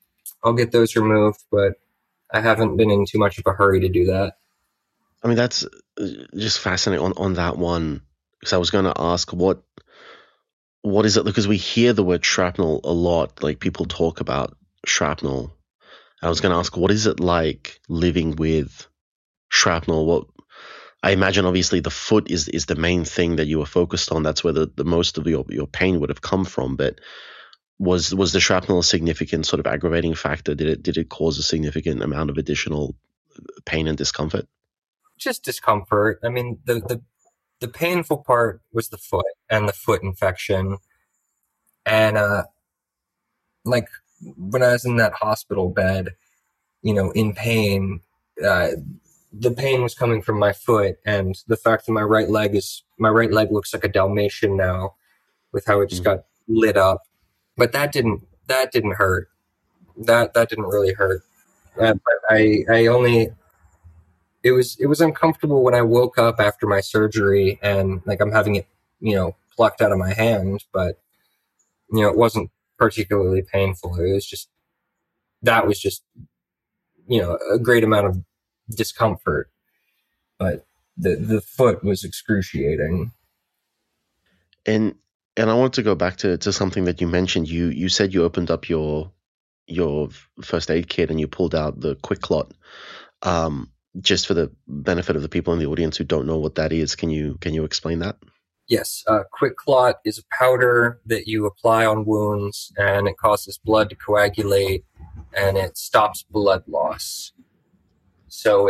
S3: I'll get those removed, but I haven't been in too much of a hurry to do that.
S2: I mean, that's just fascinating on that one, because I was going to ask what is it, because we hear the word shrapnel a lot, like people talk about shrapnel. I was going to ask, what is it like living with shrapnel? What I imagine, obviously, the foot is the main thing that you were focused on. That's where the most of your pain would have come from. But was the shrapnel a significant sort of aggravating factor? Did it cause a significant amount of additional pain and discomfort?
S3: Just discomfort. I mean, the painful part was the foot and the foot infection. And like when I was in that hospital bed, in pain, the pain was coming from my foot, and the fact that my right leg looks like a Dalmatian now, with how it just got lit up. But that didn't hurt. That didn't really hurt. But I only it was uncomfortable when I woke up after my surgery and like I'm having it, plucked out of my hand, but it wasn't particularly painful. That was just a great amount of discomfort, but the foot was excruciating.
S2: And I want to go back to something that you mentioned. You said you opened up your first aid kit and you pulled out the QuikClot. Just for the benefit of the people in the audience who don't know what that is, can you explain that?
S3: Yes, QuikClot is a powder that you apply on wounds, and it causes blood to coagulate, and it stops blood loss. So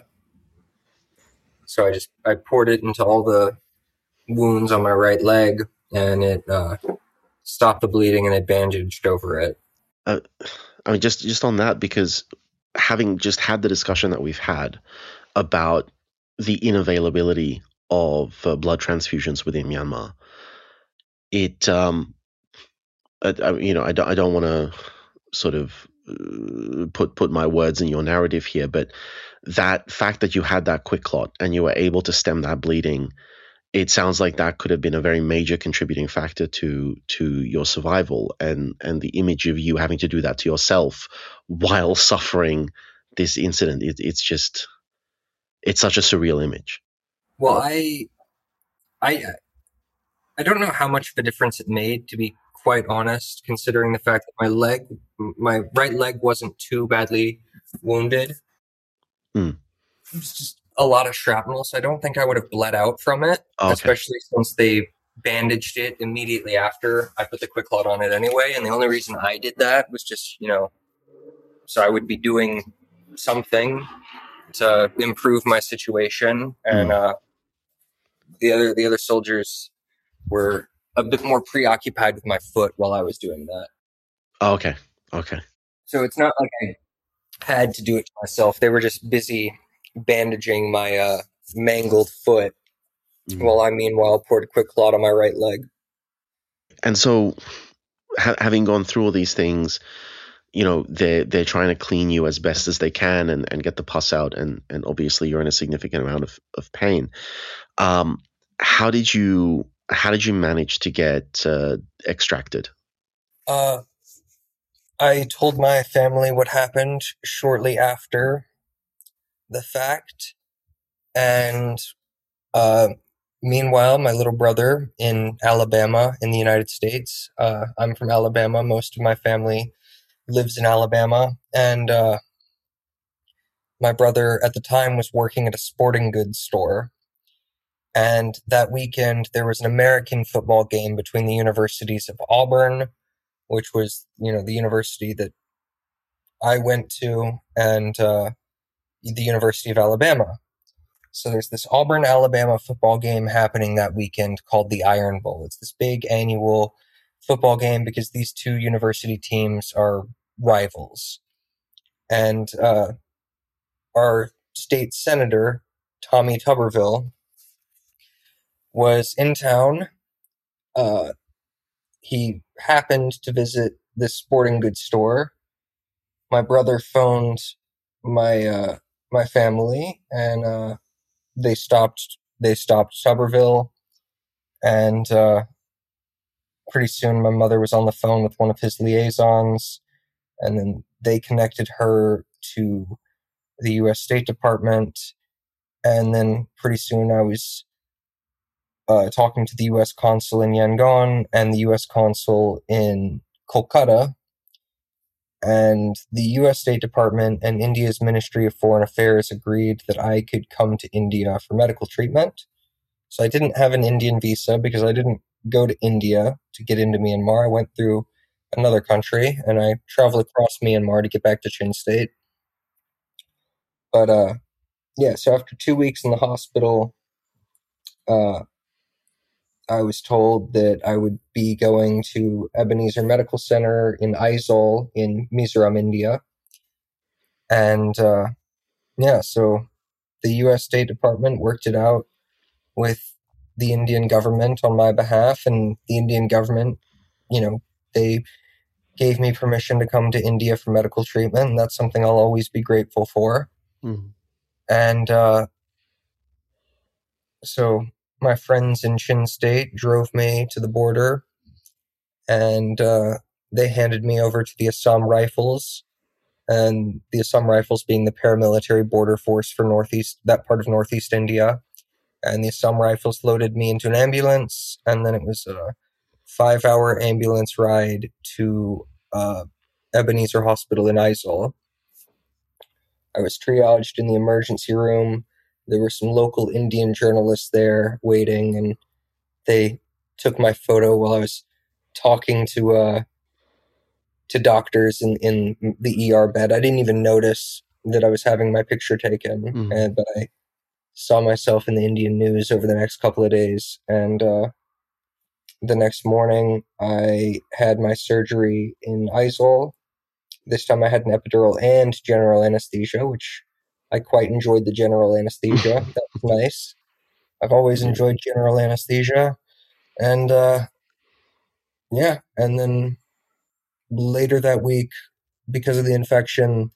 S3: I poured it into all the wounds on my right leg, and it stopped the bleeding, and I bandaged over it.
S2: I mean, just on that, because having just had the discussion that we've had about the inavailability of blood transfusions within Myanmar, it I don't want to sort of put my words in your narrative here, but that fact that you had that QuikClot and you were able to stem that bleeding, it sounds like that could have been a very major contributing factor to your survival, and the image of you having to do that to yourself while suffering this incident, it's such a surreal image.
S3: Well, I don't know how much of a difference it made, to be quite honest, considering the fact that my right leg wasn't too badly wounded. It was just a lot of shrapnel, so I don't think I would have bled out from it, especially since they bandaged it immediately after I put the QuikClot on it anyway. And the only reason I did that was just, so I would be doing something to improve my situation. And the other soldiers were a bit more preoccupied with my foot while I was doing that.
S2: Okay.
S3: So it's not like I had to do it to myself. They were just busy bandaging my mangled foot while I meanwhile poured QuikClot on my right leg.
S2: And so having gone through all these things, they're trying to clean you as best as they can and get the pus out, and obviously you're in a significant amount of pain. How did you manage to get extracted?
S3: I told my family what happened shortly after the fact, and meanwhile, my little brother in Alabama in the United States, I'm from Alabama, most of my family lives in Alabama, and my brother at the time was working at a sporting goods store, and that weekend there was an American football game between the universities of Auburn, which was, the university that I went to, and the University of Alabama. So there's this Auburn, Alabama football game happening that weekend called the Iron Bowl. It's this big annual football game because these two university teams are rivals. And our state senator, Tommy Tuberville, was in town. He happened to visit this sporting goods store. My brother phoned my family, and they stopped Tuberville, and pretty soon my mother was on the phone with one of his liaisons, and then they connected her to the U.S. State Department, and then pretty soon I was talking to the U.S. consul in Yangon and the U.S. consul in Kolkata, and the U.S. State Department and India's Ministry of Foreign Affairs agreed that I could come to India for medical treatment. So I didn't have an Indian visa because I didn't go to India to get into Myanmar. I went through another country, and I traveled across Myanmar to get back to Chin State. But yeah, so after 2 weeks in the hospital, I was told that I would be going to Ebenezer Medical Center in Aizawl in Mizoram, India. And yeah, so the U.S. State Department worked it out with the Indian government on my behalf, and the Indian government, they gave me permission to come to India for medical treatment, and that's something I'll always be grateful for.
S2: Mm.
S3: And so my friends in Chin State drove me to the border, and they handed me over to the Assam Rifles, and the Assam Rifles being the paramilitary border force for that part of Northeast India. And the Assam Rifles loaded me into an ambulance, and then it was a 5-hour ambulance ride to Ebenezer Hospital in Aizawl. I was triaged in the emergency room. There were some local Indian journalists there waiting, and they took my photo while I was talking to doctors in the ER bed. I didn't even notice that I was having my picture taken, but I saw myself in the Indian news over the next couple of days. And the next morning, I had my surgery in Aizawl. This time I had an epidural and general anesthesia, which I quite enjoyed the general anesthesia. That was nice. I've always enjoyed general anesthesia. And yeah, and then later that week, because of the infection,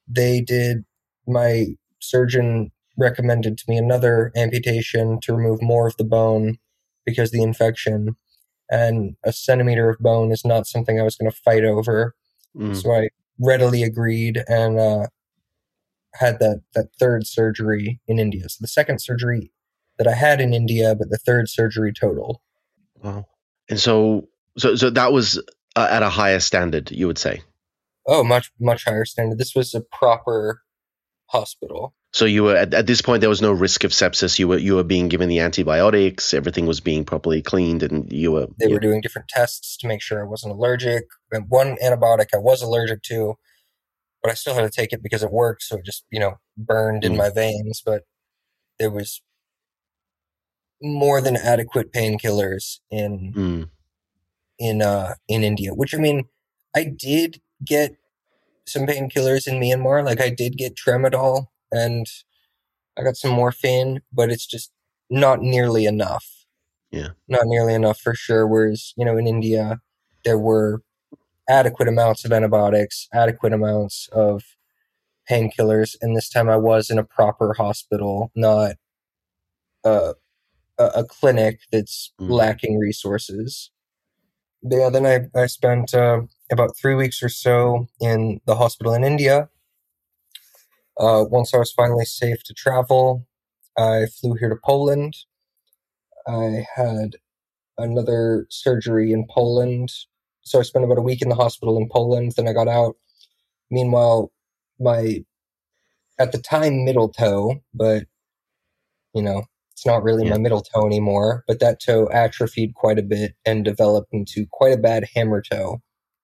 S3: my surgeon recommended to me another amputation to remove more of the bone because of the infection. And a centimeter of bone is not something I was going to fight over. So I readily agreed and had that third surgery in India. So the second surgery that I had in India, but the third surgery total.
S2: Wow. And so that was at a higher standard, you would say?
S3: Oh, much, much higher standard. This was a proper hospital.
S2: So you were at this point, there was no risk of sepsis. You were being given the antibiotics. Everything was being properly cleaned, and they
S3: were doing different tests to make sure I wasn't allergic. And one antibiotic I was allergic to, but I still had to take it because it worked. So it just burned in my veins. But there was more than adequate painkillers in India. Which, I mean, I did get some painkillers in Myanmar. Like I did get Tramadol and I got some morphine, but it's just not nearly enough.
S2: Yeah.
S3: Not nearly enough for sure. Whereas, in India, there were adequate amounts of antibiotics, adequate amounts of painkillers. And this time I was in a proper hospital, not a clinic that's lacking resources. Yeah, then I spent about 3 weeks or so in the hospital in India. Once I was finally safe to travel, I flew here to Poland. I had another surgery in Poland. So I spent about a week in the hospital in Poland. Then I got out. Meanwhile, my, at the time, middle toe, but, it's not really my middle toe anymore, but that toe atrophied quite a bit and developed into quite a bad hammer toe.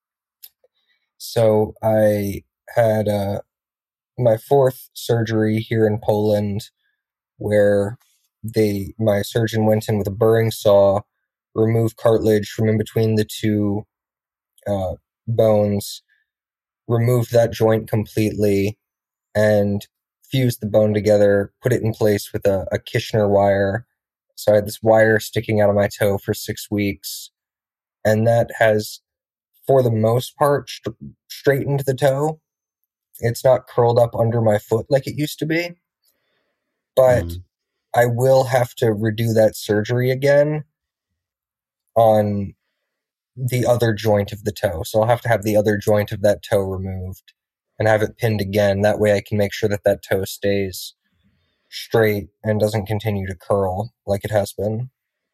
S3: So I had my fourth surgery here in Poland, where my surgeon went in with a burring saw, removed cartilage from in between the two bones, removed that joint completely, and fused the bone together, put it in place with a Kirschner wire. So I had this wire sticking out of my toe for 6 weeks, and that has, for the most part, straightened the toe. It's not curled up under my foot like it used to be, but I will have to redo that surgery again on the other joint of the toe. So I'll have to have the other joint of that toe removed. and have it pinned again. That way I can make sure that that toe stays straight and doesn't continue to curl like it has been.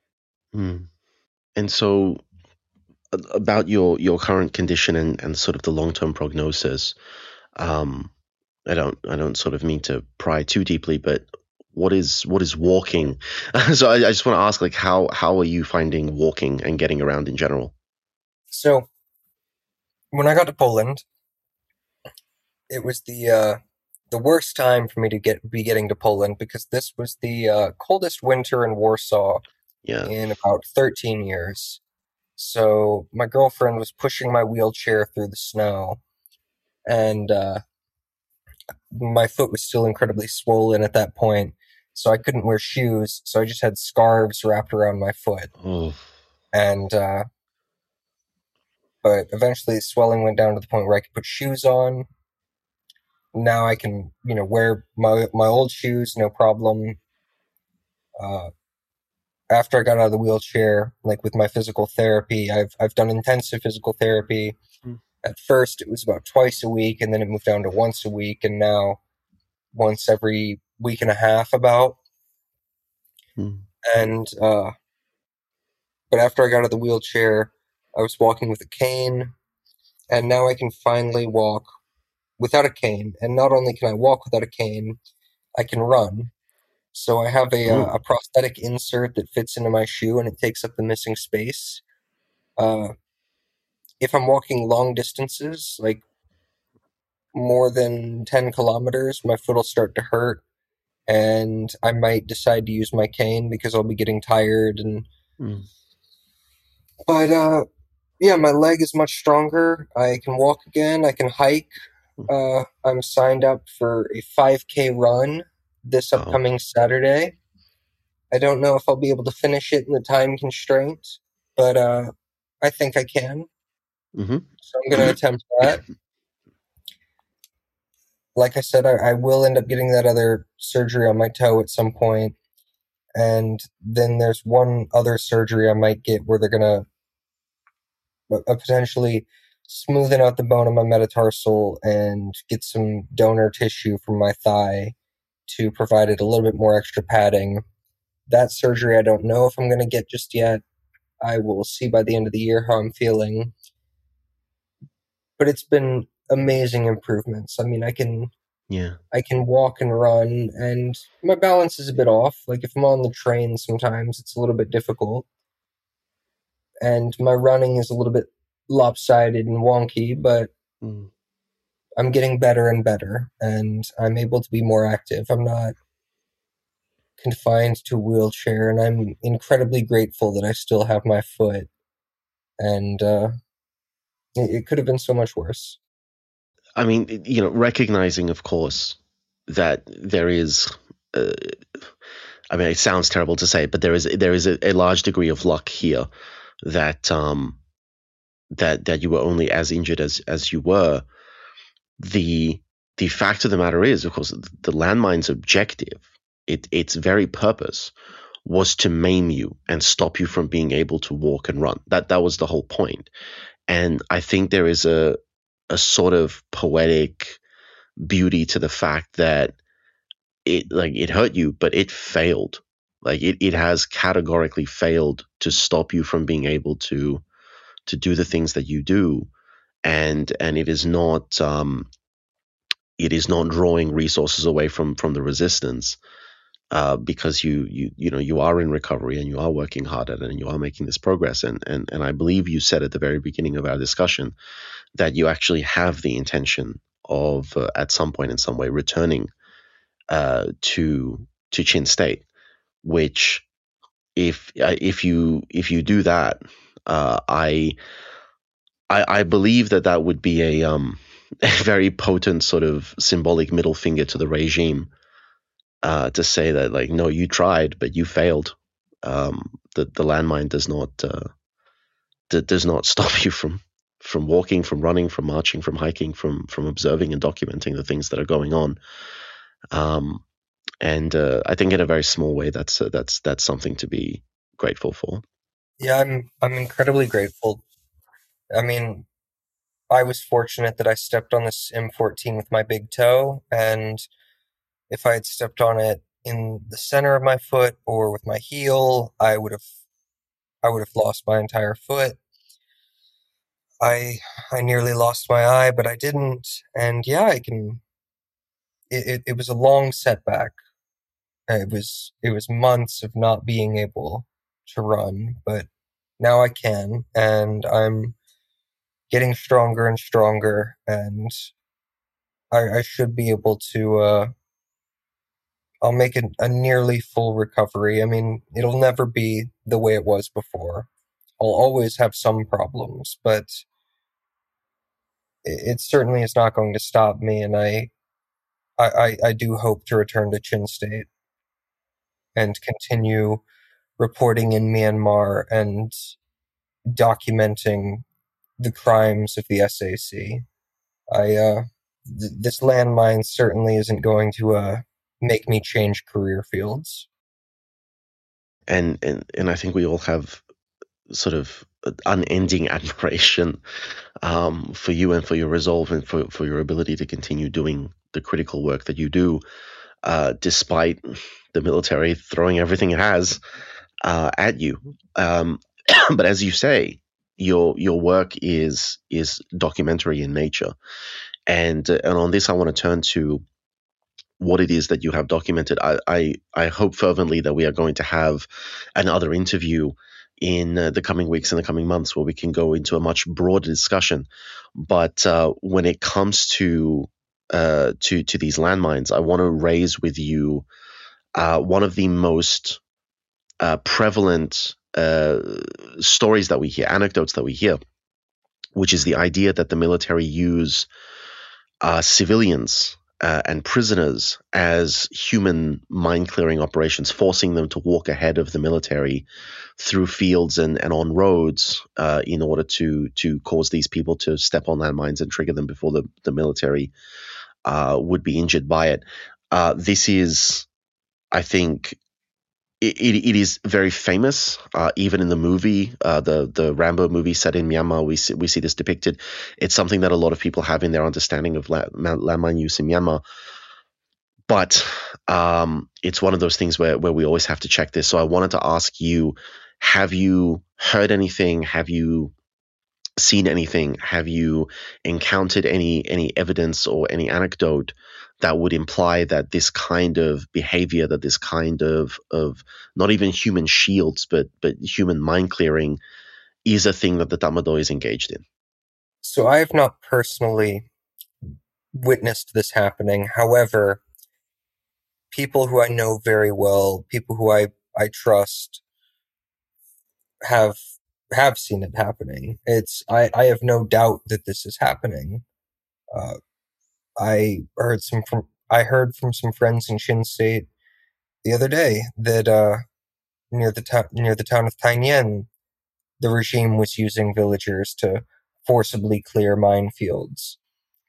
S2: And so about your current condition and sort of the long-term prognosis, I don't sort of mean to pry too deeply, but what is walking? So I just want to ask, like, how are you finding walking and getting around in general?
S3: So when I got to Poland, it was the worst time for me to be getting to Poland, because this was the coldest winter in Warsaw in about 13 years. So my girlfriend was pushing my wheelchair through the snow, and my foot was still incredibly swollen at that point, so I couldn't wear shoes, so I just had scarves wrapped around my foot. And but eventually the swelling went down to the point where I could put shoes on. Now I can, wear my old shoes, no problem. After I got out of the wheelchair, like with my physical therapy, I've done intensive physical therapy. At first it was about twice a week, and then it moved down to once a week, and now once every week and a half about. And but after I got out of the wheelchair, I was walking with a cane, and now I can finally walk without a cane. And not only can I walk without a cane, I can run. So I have a prosthetic insert that fits into my shoe, and it takes up the missing space. If I'm walking long distances, like more than 10 kilometers, my foot will start to hurt, and I might decide to use my cane because I'll be getting tired. But yeah, my leg is much stronger. I can walk again. I can hike. I'm signed up for a 5K run this upcoming Saturday. I don't know if I'll be able to finish it in the time constraint, but I think I can. So I'm going to attempt that. Like I said, I will end up getting that other surgery on my toe at some point. And then there's one other surgery I might get where they're going to potentially smoothen out the bone of my metatarsal and get some donor tissue from my thigh to provide it a little bit more extra padding. That surgery I don't know if I'm going to get just yet. I will see by the end of the year how I'm feeling. But it's been amazing improvements. I mean, I can walk and run, and my balance is a bit off. Like if I'm on the train, sometimes it's a little bit difficult. And my running is a little bit lopsided and wonky, but I'm getting better and better, and I'm able to be more active. I'm not confined to a wheelchair, and I'm incredibly grateful that I still have my foot. And it could have been so much worse.
S2: I mean, recognizing, of course, that there is, I mean, it sounds terrible to say, but there is a large degree of luck here that that you were only as injured as you were. The fact of the matter is, of course, the landmine's objective, its very purpose, was to maim you and stop you from being able to walk and run. That was the whole point. And I think there is a sort of poetic beauty to the fact that it hurt you, but it failed. Like it has categorically failed to stop you from being able to do the things that you do, and it is not drawing resources away from the resistance, because you are in recovery and you are working hard at it and you are making this progress, and I believe you said at the very beginning of our discussion that you actually have the intention of at some point in some way returning to Chin State, which if you do that, I believe that would be a very potent sort of symbolic middle finger to the regime, to say that, like, no, you tried but you failed. The landmine does not stop you from walking, from running, from marching, from hiking, from observing and documenting the things that are going on. And I think in a very small way, that's something to be grateful for.
S3: Yeah, I'm incredibly grateful. I mean, I was fortunate that I stepped on this M14 with my big toe, and if I had stepped on it in the center of my foot or with my heel, I would have lost my entire foot. I nearly lost my eye, but I didn't. And yeah, I can. It was a long setback. It was months of not being able to run, but now I can, and I'm getting stronger and stronger, and I should be able to. I'll make a nearly full recovery. I mean, it'll never be the way it was before. I'll always have some problems, but it certainly is not going to stop me. And I do hope to return to Chin State and continue reporting in Myanmar and documenting the crimes of the SAC. This landmine certainly isn't going to make me change career fields.
S2: And I think we all have sort of unending admiration for you and for your resolve and for your ability to continue doing the critical work that you do, despite the military throwing everything it has at you. But as you say, your work is documentary in nature, and on this I want to turn to what it is that you have documented. I hope fervently that we are going to have another interview in the coming weeks and the coming months where we can go into a much broader discussion. But when it comes to these landmines, I want to raise with you one of the most prevalent stories that we hear, anecdotes that we hear, which is the idea that the military use civilians and prisoners as human mine clearing operations, forcing them to walk ahead of the military through fields and on roads in order to cause these people to step on landmines and trigger them before the military would be injured by it. This is, I think, it is very famous. Even in the movie, the Rambo movie set in Myanmar, we see this depicted. It's something that a lot of people have in their understanding of landmine use in Myanmar. But it's one of those things where we always have to check this. So I wanted to ask you, have you heard anything? Have you seen anything? Have you encountered any evidence or any anecdote that would imply that this kind of behavior, that this kind of not even human shields, but human mine clearing is a thing that the Tatmadaw is engaged in?
S3: So I have not personally witnessed this happening. However, people who I know very well, people who I trust, have seen it happening. I have no doubt that this is happening. I heard from some friends in Chin State the other day that near the town of Tainyen, the regime was using villagers to forcibly clear minefields.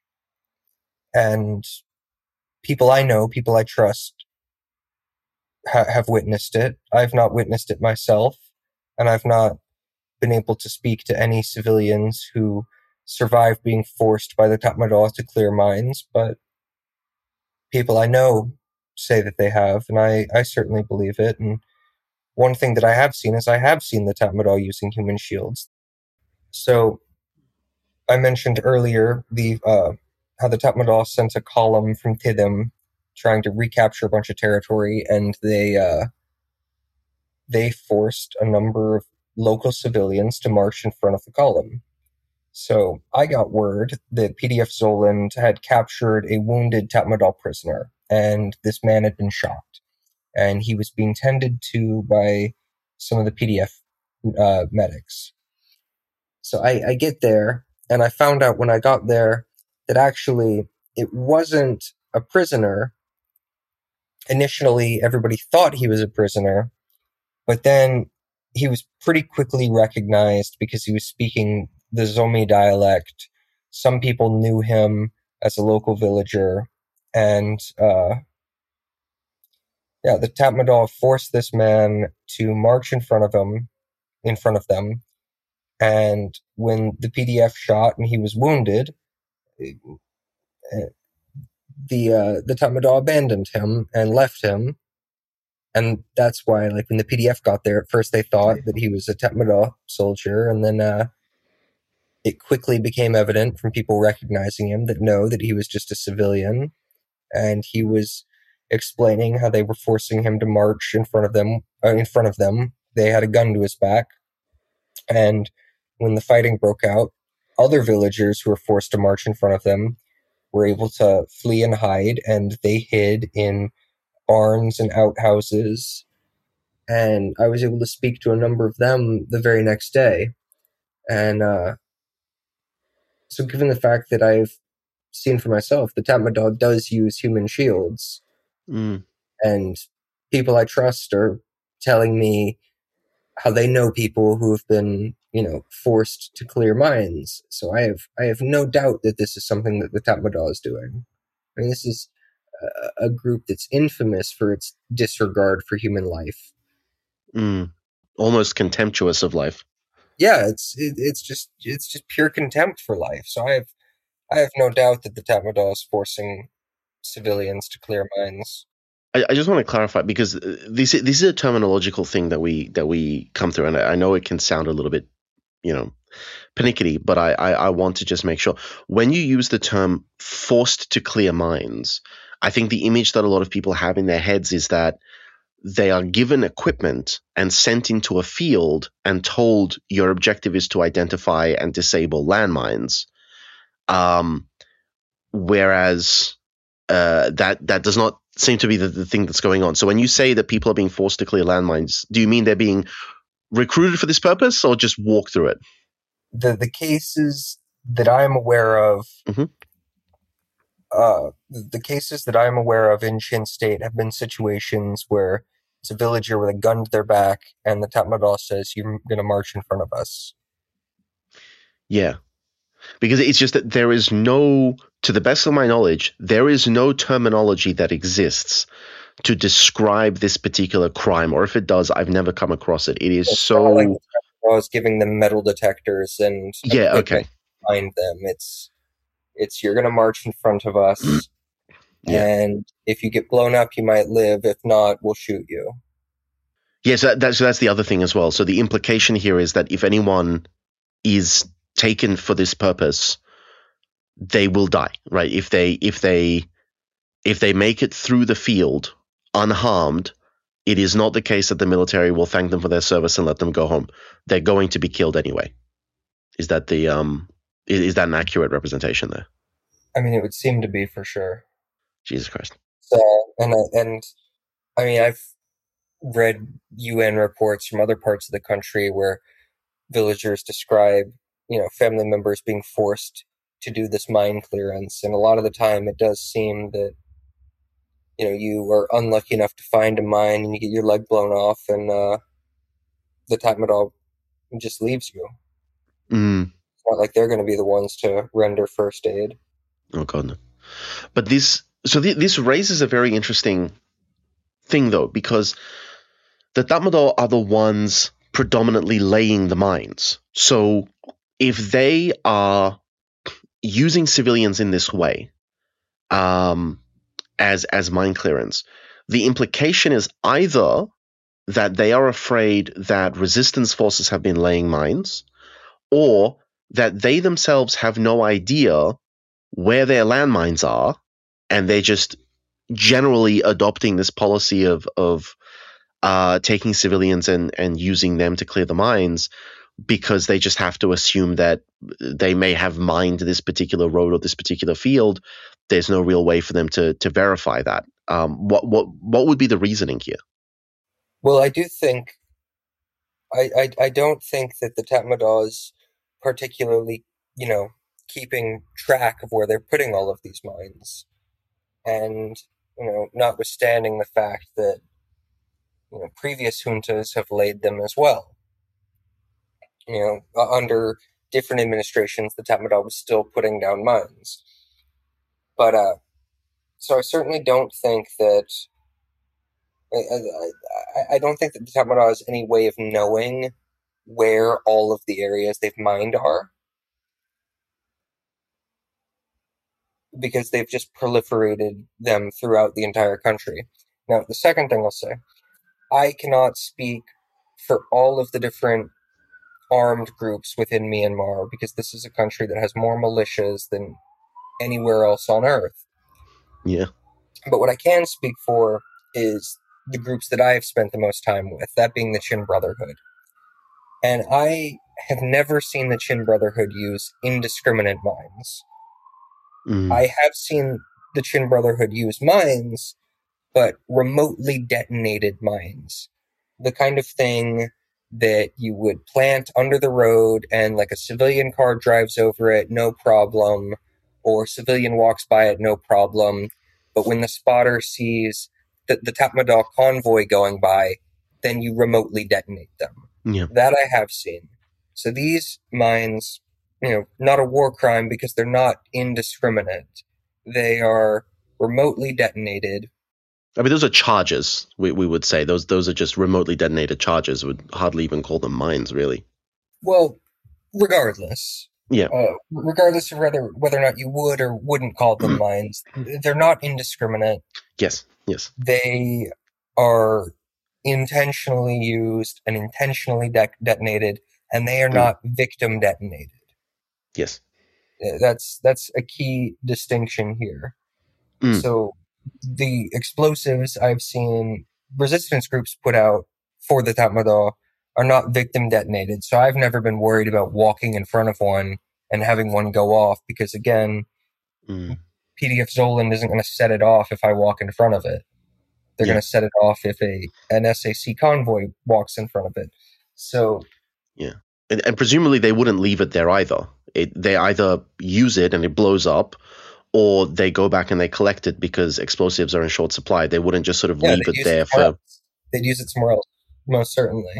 S3: And people I know, people I trust, have witnessed it. I've not witnessed it myself, and I've not been able to speak to any civilians who survived being forced by the Tatmadaw to clear mines, but people I know say that they have, and I certainly believe it. And one thing that I have seen is I have seen the Tatmadaw using human shields. So I mentioned earlier how the Tatmadaw sent a column from Tidham trying to recapture a bunch of territory, and they forced a number of local civilians to march in front of the column. So I got word that PDF Zoland had captured a wounded Tatmadaw prisoner, and this man had been shot. And he was being tended to by some of the PDF medics. So I get there, and I found out when I got there that actually it wasn't a prisoner. Initially, everybody thought he was a prisoner, but then he was pretty quickly recognized because he was speaking the Zomi dialect. Some people knew him as a local villager, and the Tatmadaw forced this man to march in front of them, And when the PDF shot and he was wounded, the Tatmadaw abandoned him and left him. And that's why, like, when the PDF got there, at first they thought that he was a Tatmadaw soldier, and then it quickly became evident from people recognizing him that no, that he was just a civilian, and he was explaining how they were forcing him to march in front of them. They had a gun to his back, and when the fighting broke out, other villagers who were forced to march in front of them were able to flee and hide, and they hid in barns and outhouses. And I was able to speak to a number of them the very next day. And so, given the fact that I've seen for myself, the Tatmadaw does use human shields, and people I trust are telling me how they know people who have been, forced to clear mines. So I have no doubt that this is something that the Tatmadaw is doing. I mean, this is a group that's infamous for its disregard for human life.
S2: Almost contemptuous of life.
S3: Yeah, it's just pure contempt for life. So I have no doubt that the Tatmadaw is forcing civilians to clear mines.
S2: I just want to clarify, because this is a terminological thing that we come through, and I know it can sound a little bit, pernickety, but I want to just make sure, when you use the term forced to clear mines, I think the image that a lot of people have in their heads is that they are given equipment and sent into a field and told your objective is to identify and disable landmines, whereas that does not seem to be the thing that's going on. So when you say that people are being forced to clear landmines, do you mean they're being recruited for this purpose, or just walk through it?
S3: The cases that I'm aware of, the cases that I'm aware of in Chin State have been situations where it's a villager with a gun to their back, and the Tatmadaw says, "You're going to march in front of us."
S2: Yeah, because it's just that there is no, to the best of my knowledge, there is no terminology that exists to describe this particular crime, or if it does, I've never come across it. It is
S3: It's
S2: so.
S3: not like the Tatmadaw is giving them metal detectors and
S2: Yeah, okay.
S3: Find them. It's you're going to march in front of us, and if you get blown up, you might live. If not, we'll shoot you.
S2: Yes, so that's the other thing as well. So the implication here is that if anyone is taken for this purpose, they will die, right? If they make it through the field unharmed, it is not the case that the military will thank them for their service and let them go home. They're going to be killed anyway. Is that is that an accurate representation there?
S3: I mean, it would seem to be, for sure.
S2: Jesus Christ.
S3: So, and I mean, I've read UN reports from other parts of the country where villagers describe, family members being forced to do this mine clearance, and a lot of the time it does seem that, you are unlucky enough to find a mine and you get your leg blown off, and the Tatmadaw just leaves you. It's not like they're going to be the ones to render first aid.
S2: Oh God, no. But this raises a very interesting thing, though, because the Tatmadaw are the ones predominantly laying the mines. So if they are using civilians in this way, as mine clearance, the implication is either that they are afraid that resistance forces have been laying mines, or that they themselves have no idea where their landmines are, and they're just generally adopting this policy of taking civilians and using them to clear the mines, because they just have to assume that they may have mined this particular road or this particular field. There's no real way for them to verify that. What would be the reasoning here?
S3: Well, I do think I don't think that the Tatmadaw is particularly, keeping track of where they're putting all of these mines. And, notwithstanding the fact that, previous juntas have laid them as well. Under different administrations, the Tatmadaw was still putting down mines. But, so I certainly don't think that, I don't think that the Tatmadaw has any way of knowing where all of the areas they've mined are, because they've just proliferated them throughout the entire country. Now, the second thing I'll say, I cannot speak for all of the different armed groups within Myanmar, because this is a country that has more militias than anywhere else on Earth.
S2: Yeah.
S3: But what I can speak for is the groups that I have spent the most time with, that being the Chin Brotherhood. And I have never seen the Chin Brotherhood use indiscriminate mines. I have seen the Chin Brotherhood use mines, but remotely detonated mines. The kind of thing that you would plant under the road and like a civilian car drives over it, no problem, or civilian walks by it, no problem. But when the spotter sees the Tatmadaw convoy going by, then you remotely detonate them.
S2: Yeah.
S3: That I have seen. So these mines, not a war crime because they're not indiscriminate. They are remotely detonated.
S2: I mean, those are charges, we would say. Those are just remotely detonated charges. Would hardly even call them mines, really.
S3: Well, regardless.
S2: Yeah.
S3: Regardless of whether or not you would or wouldn't call them mines, they're not indiscriminate.
S2: Yes.
S3: They are intentionally used and intentionally detonated, and they are not victim detonated.
S2: Yes.
S3: That's a key distinction here. So the explosives I've seen resistance groups put out for the Tatmadaw are not victim detonated. So I've never been worried about walking in front of one and having one go off, because again, PDF Zoland isn't going to set it off if I walk in front of it. They're going to set it off if an SAC convoy walks in front of it. So
S2: yeah, and presumably they wouldn't leave it there either. They either use it and it blows up, or they go back and they collect it because explosives are in short supply. They wouldn't just sort of leave it there for.
S3: They'd use it somewhere else, most certainly.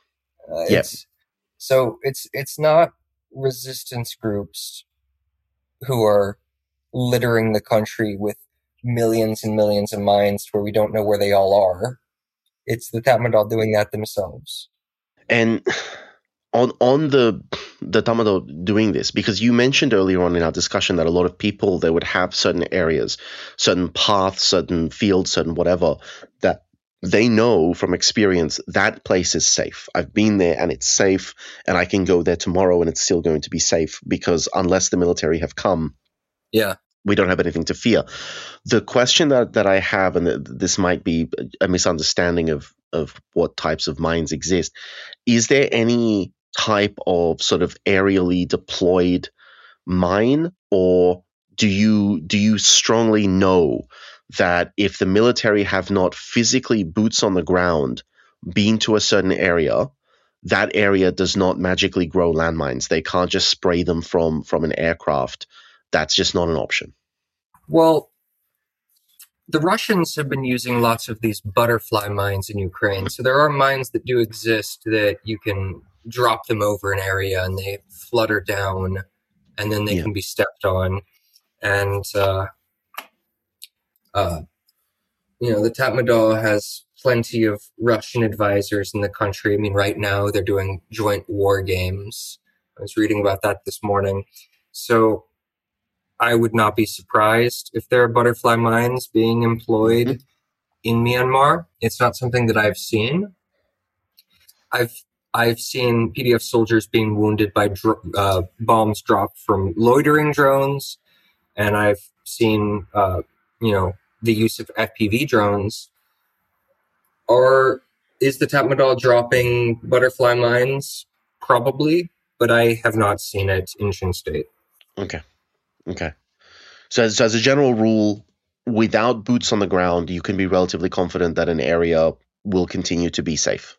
S3: So it's not resistance groups who are littering the country with millions and millions of mines to where we don't know where they all are. It's the Tatmadaw doing that themselves.
S2: And on the Tatmadaw doing this, because you mentioned earlier on in our discussion that a lot of people, they would have certain areas, certain paths, certain fields, certain whatever, that they know from experience that place is safe. I've been there and it's safe, and I can go there tomorrow and it's still going to be safe, because unless the military have come, we don't have anything to fear. The question that I have, and this might be a misunderstanding of what types of mines exist, is there any type of sort of aerially deployed mine, or do you strongly know that if the military have not physically boots on the ground been to a certain area, that area does not magically grow landmines? They can't just spray them from an aircraft. That's just not an option.
S3: Well, the Russians have been using lots of these butterfly mines in Ukraine. So there are mines that do exist that you can drop them over an area and they flutter down, and then they can be stepped on. And, the Tatmadaw has plenty of Russian advisors in the country. I mean, right now they're doing joint war games. I was reading about that this morning. So I would not be surprised if there are butterfly mines being employed in Myanmar. It's not something that I've seen. I've seen PDF soldiers being wounded by bombs dropped from loitering drones, and I've seen the use of FPV drones. Is the Tatmadaw dropping butterfly mines? Probably, but I have not seen it in Chin State.
S2: Okay. So as a general rule, without boots on the ground, you can be relatively confident that an area will continue to be safe.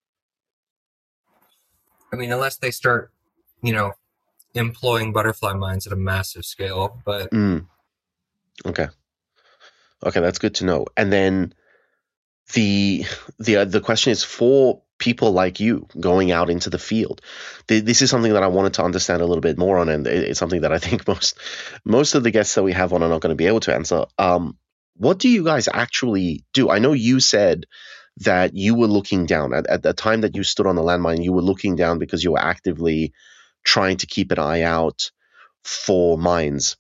S3: I mean, unless they start, employing butterfly mines at a massive scale, but...
S2: Okay, that's good to know. And then the question is for people like you going out into the field. This is something that I wanted to understand a little bit more on, and it's something that I think most of the guests that we have on are not going to be able to answer. What do you guys actually do? I know you said that you were looking down at the time that you stood on the landmine. You were looking down because you were actively trying to keep an eye out for mines.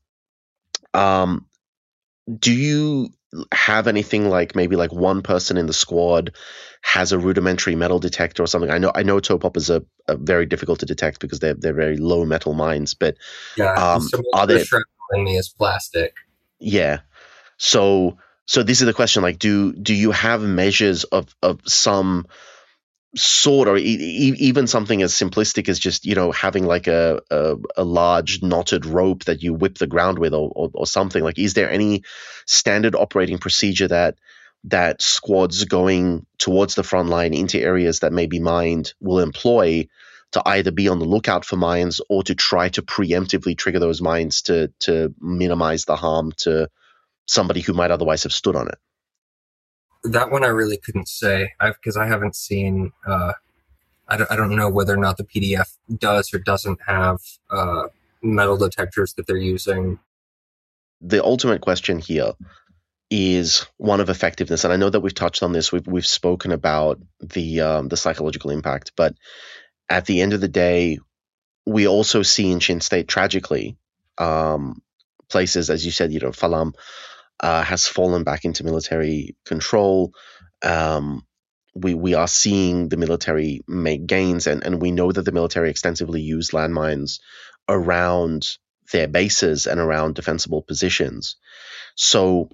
S2: Do you have anything like maybe like one person in the squad has a rudimentary metal detector or something? I know topoppers are very difficult to detect because they're very low metal mines, but
S3: Yeah, so most
S2: are
S3: of the
S2: there?
S3: shrapnel in me is plastic.
S2: Yeah. So this is the question: like, do you have measures of some sort, or even something as simplistic as just having like a large knotted rope that you whip the ground with, or something? Like, is there any standard operating procedure that squads going towards the front line into areas that may be mined will employ to either be on the lookout for mines or to try to preemptively trigger those mines to minimize the harm to somebody who might otherwise have stood on it?
S3: That one I really couldn't say because I haven't seen. I don't know whether or not the PDF does or doesn't have metal detectors that they're using.
S2: The ultimate question here is one of effectiveness, and I know that we've touched on this. We've spoken about the psychological impact, but at the end of the day, we also see in Chin State tragically places, as you said, Falam has fallen back into military control. We are seeing the military make gains, and we know that the military extensively use landmines around their bases and around defensible positions. So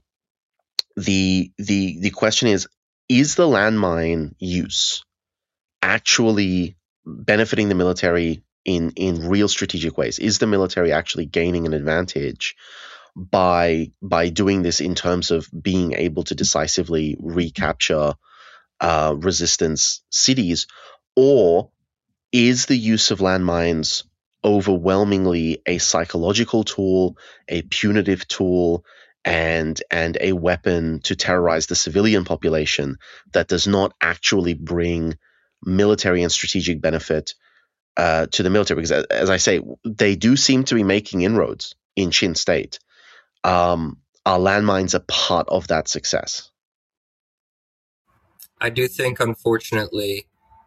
S2: the question is the landmine use actually benefiting the military in real strategic ways? Is the military actually gaining an advantage by doing this in terms of being able to decisively recapture resistance cities, or is the use of landmines overwhelmingly a psychological tool, a punitive tool, and a weapon to terrorize the civilian population that does not actually bring military and strategic benefit to the military? Because, as I say, they do seem to be making inroads in Chin State. Are landmines a part of that success?
S3: I do think, unfortunately,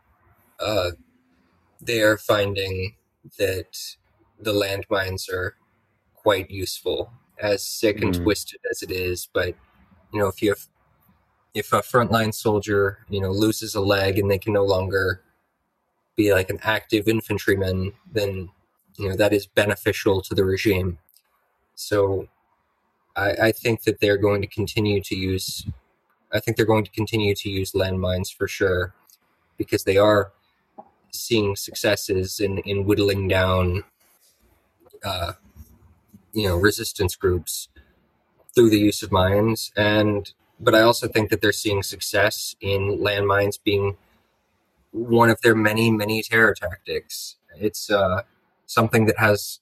S3: they are finding that the landmines are quite useful, as sick and
S2: Mm,
S3: twisted as it is. But if a frontline soldier loses a leg and they can no longer be like an active infantryman, then that is beneficial to the regime. So I think that they're going to continue to use. I think they're going to continue to use landmines for sure, because they are seeing successes in whittling down, uh, resistance groups through the use of mines. But I also think that they're seeing success in landmines being one of their many terror tactics. It's something that has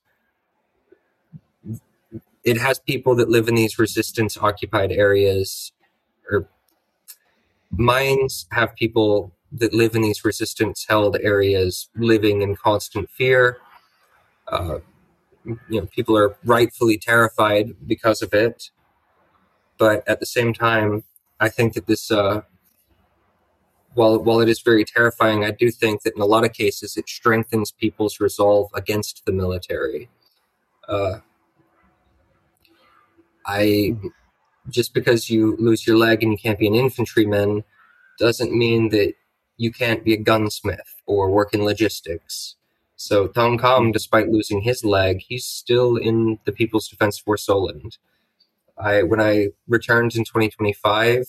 S3: people that live in these resistance occupied areas, or mines have people that live in these resistance held areas living in constant fear. Uh, People are rightfully terrified because of it, but at the same time, I think that this, while it is very terrifying, I do think that in a lot of cases it strengthens people's resolve against the military. Uh, I Just because you lose your leg and you can't be an infantryman doesn't mean that you can't be a gunsmith or work in logistics. So Tong Kam,
S2: mm,
S3: despite losing his leg, he's still in the People's Defense Force Solent. When I returned in 2025,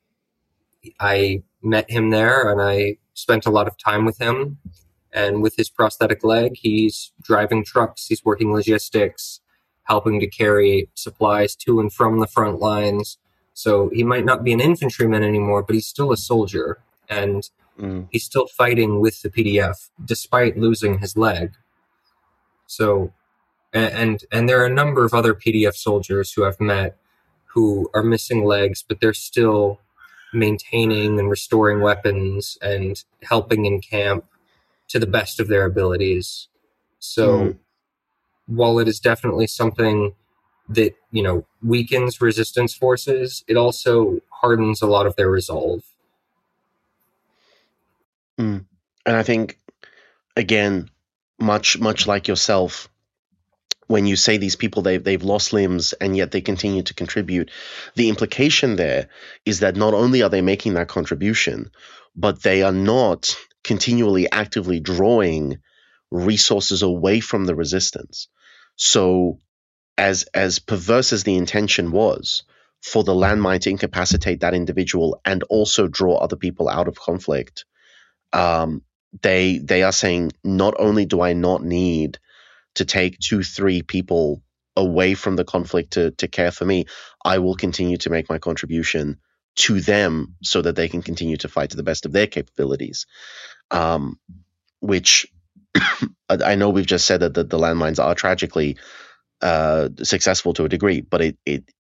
S3: I met him there and I spent a lot of time with him. And with his prosthetic leg, he's driving trucks, he's working logistics, helping to carry supplies to and from the front lines. So he might not be an infantryman anymore, but he's still a soldier. And
S2: mm,
S3: he's still fighting with the PDF despite losing his leg. So, and there are a number of other PDF soldiers who I've met who are missing legs, but they're still maintaining and restoring weapons and helping in camp to the best of their abilities. So
S2: mm.
S3: while it is definitely something that weakens resistance forces, it also hardens a lot of their resolve.
S2: Mm. And I think, again, much like yourself, when you say these people they've lost limbs and yet they continue to contribute, the implication there is that not only are they making that contribution, but they are not continually actively drawing resources away from the resistance. So as perverse as the intention was for the landmine to incapacitate that individual and also draw other people out of conflict, um, they are saying, not only do I not need to take 2, 3 people away from the conflict to care for me, I will continue to make my contribution to them so that they can continue to fight to the best of their capabilities. Which I know we've just said that the landmines are tragically successful to a degree, but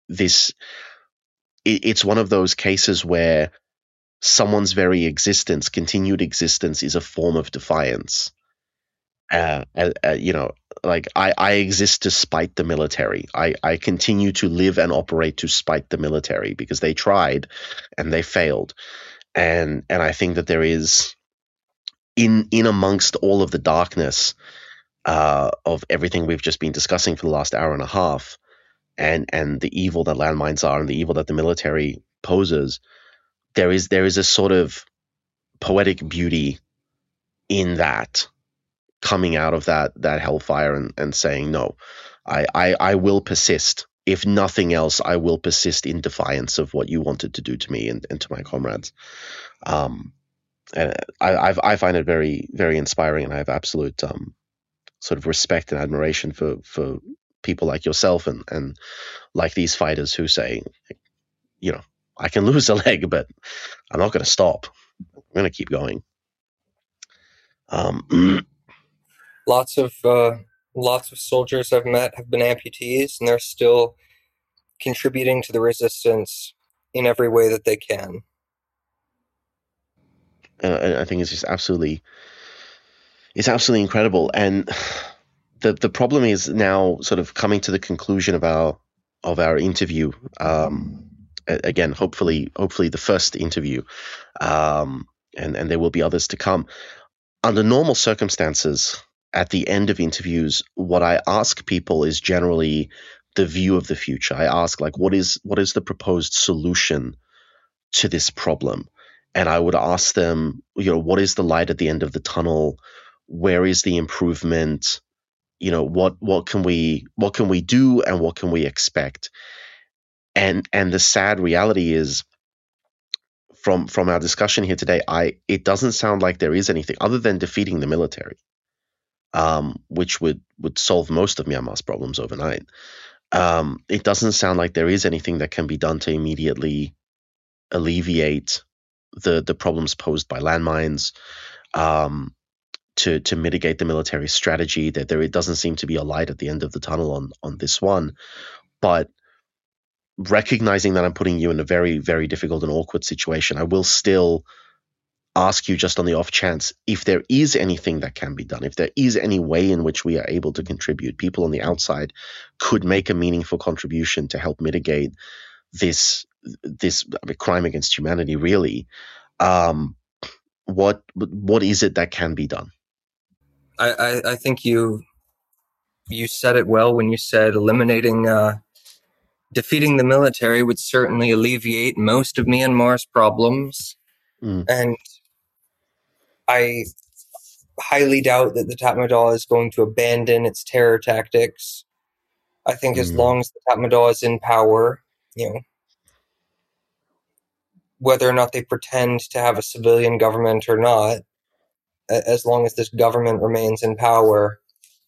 S2: it's one of those cases where someone's very existence, continued existence, is a form of defiance. You know, like I exist despite the military. I continue to live and operate to spite the military because they tried and they failed. And I think that there is in amongst all of the darkness of everything we've just been discussing for the last hour and a half, and the evil that landmines are and the evil that the military poses, there is a sort of poetic beauty in that, coming out of that hellfire and saying, no, I will persist. If nothing else, I will persist in defiance of what you wanted to do to me and to my comrades. And I find it very, very inspiring, and I have absolute sort of respect and admiration for people like yourself and like these fighters who say, you know, I can lose a leg, but I'm not going to stop. I'm going to keep going.
S3: Lots of soldiers I've met have been amputees, and they're still contributing to the resistance in every way that they can.
S2: I think it's just absolutely incredible. And the problem is now sort of coming to the conclusion of our interview. Again, hopefully the first interview, and there will be others to come. Under normal circumstances, at the end of interviews, what I ask people is generally the view of the future. I ask, like, what is the proposed solution to this problem? And I would ask them, you know, what is the light at the end of the tunnel? Where is the improvement? You know, what can we do, and what can we expect? And the sad reality is, from our discussion here today, it doesn't sound like there is anything other than defeating the military, which would solve most of Myanmar's problems overnight. It doesn't sound like there is anything that can be done to immediately alleviate the problems posed by landmines, to mitigate the military strategy. That there it doesn't seem to be a light at the end of the tunnel on this one. But recognizing that I'm putting you in a very, very difficult and awkward situation, I will still ask you, just on the off chance, if there is anything that can be done, if there is any way in which we are able to contribute, people on the outside could make a meaningful contribution to help mitigate this crime against humanity, really. What is it that can be done?
S3: I think you said it well when you said defeating the military would certainly alleviate most of Myanmar's problems. And I highly doubt that the Tatmadaw is going to abandon its terror tactics. I think as long as the Tatmadaw is in power, you know, whether or not they pretend to have a civilian government or not, as long as this government remains in power,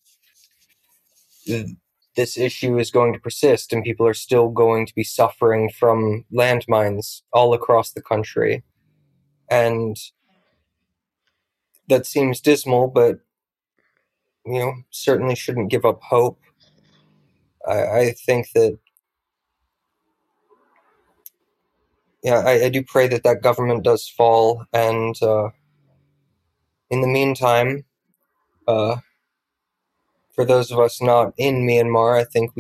S3: this issue is going to persist, and people are still going to be suffering from landmines all across the country. And that seems dismal, but, you know, certainly shouldn't give up hope. I think that, yeah, I do pray that government does fall, and in the meantime, for those of us not in Myanmar, I think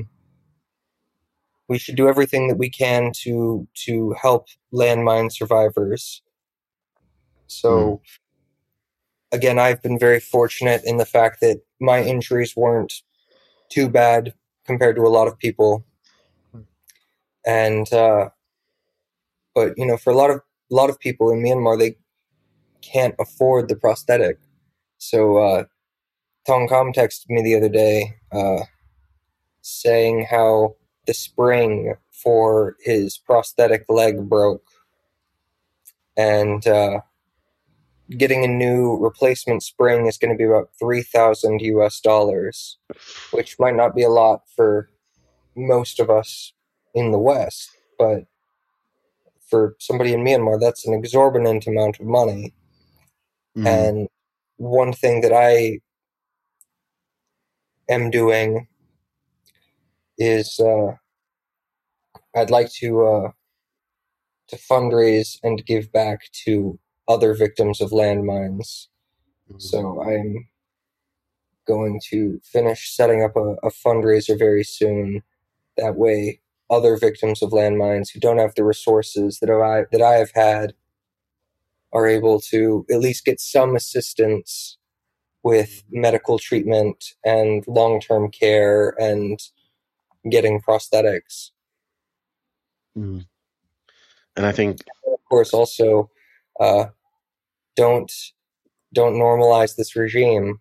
S3: we should do everything that we can to help landmine survivors. So again, I've been very fortunate in the fact that my injuries weren't too bad compared to a lot of people. And but for a lot of people in Myanmar, they can't afford the prosthetic. So Tong Kam texted me the other day saying how the spring for his prosthetic leg broke, and getting a new replacement spring is going to be about $3,000, which might not be a lot for most of us in the West, but for somebody in Myanmar, that's an exorbitant amount of money. And one thing that I am doing is I'd like to fundraise and give back to other victims of landmines. So I'm going to finish setting up a fundraiser very soon. That way, other victims of landmines who don't have the resources that I have had are able to at least get some assistance with medical treatment and long-term care and getting prosthetics.
S2: And I think,
S3: of course, also don't normalize this regime.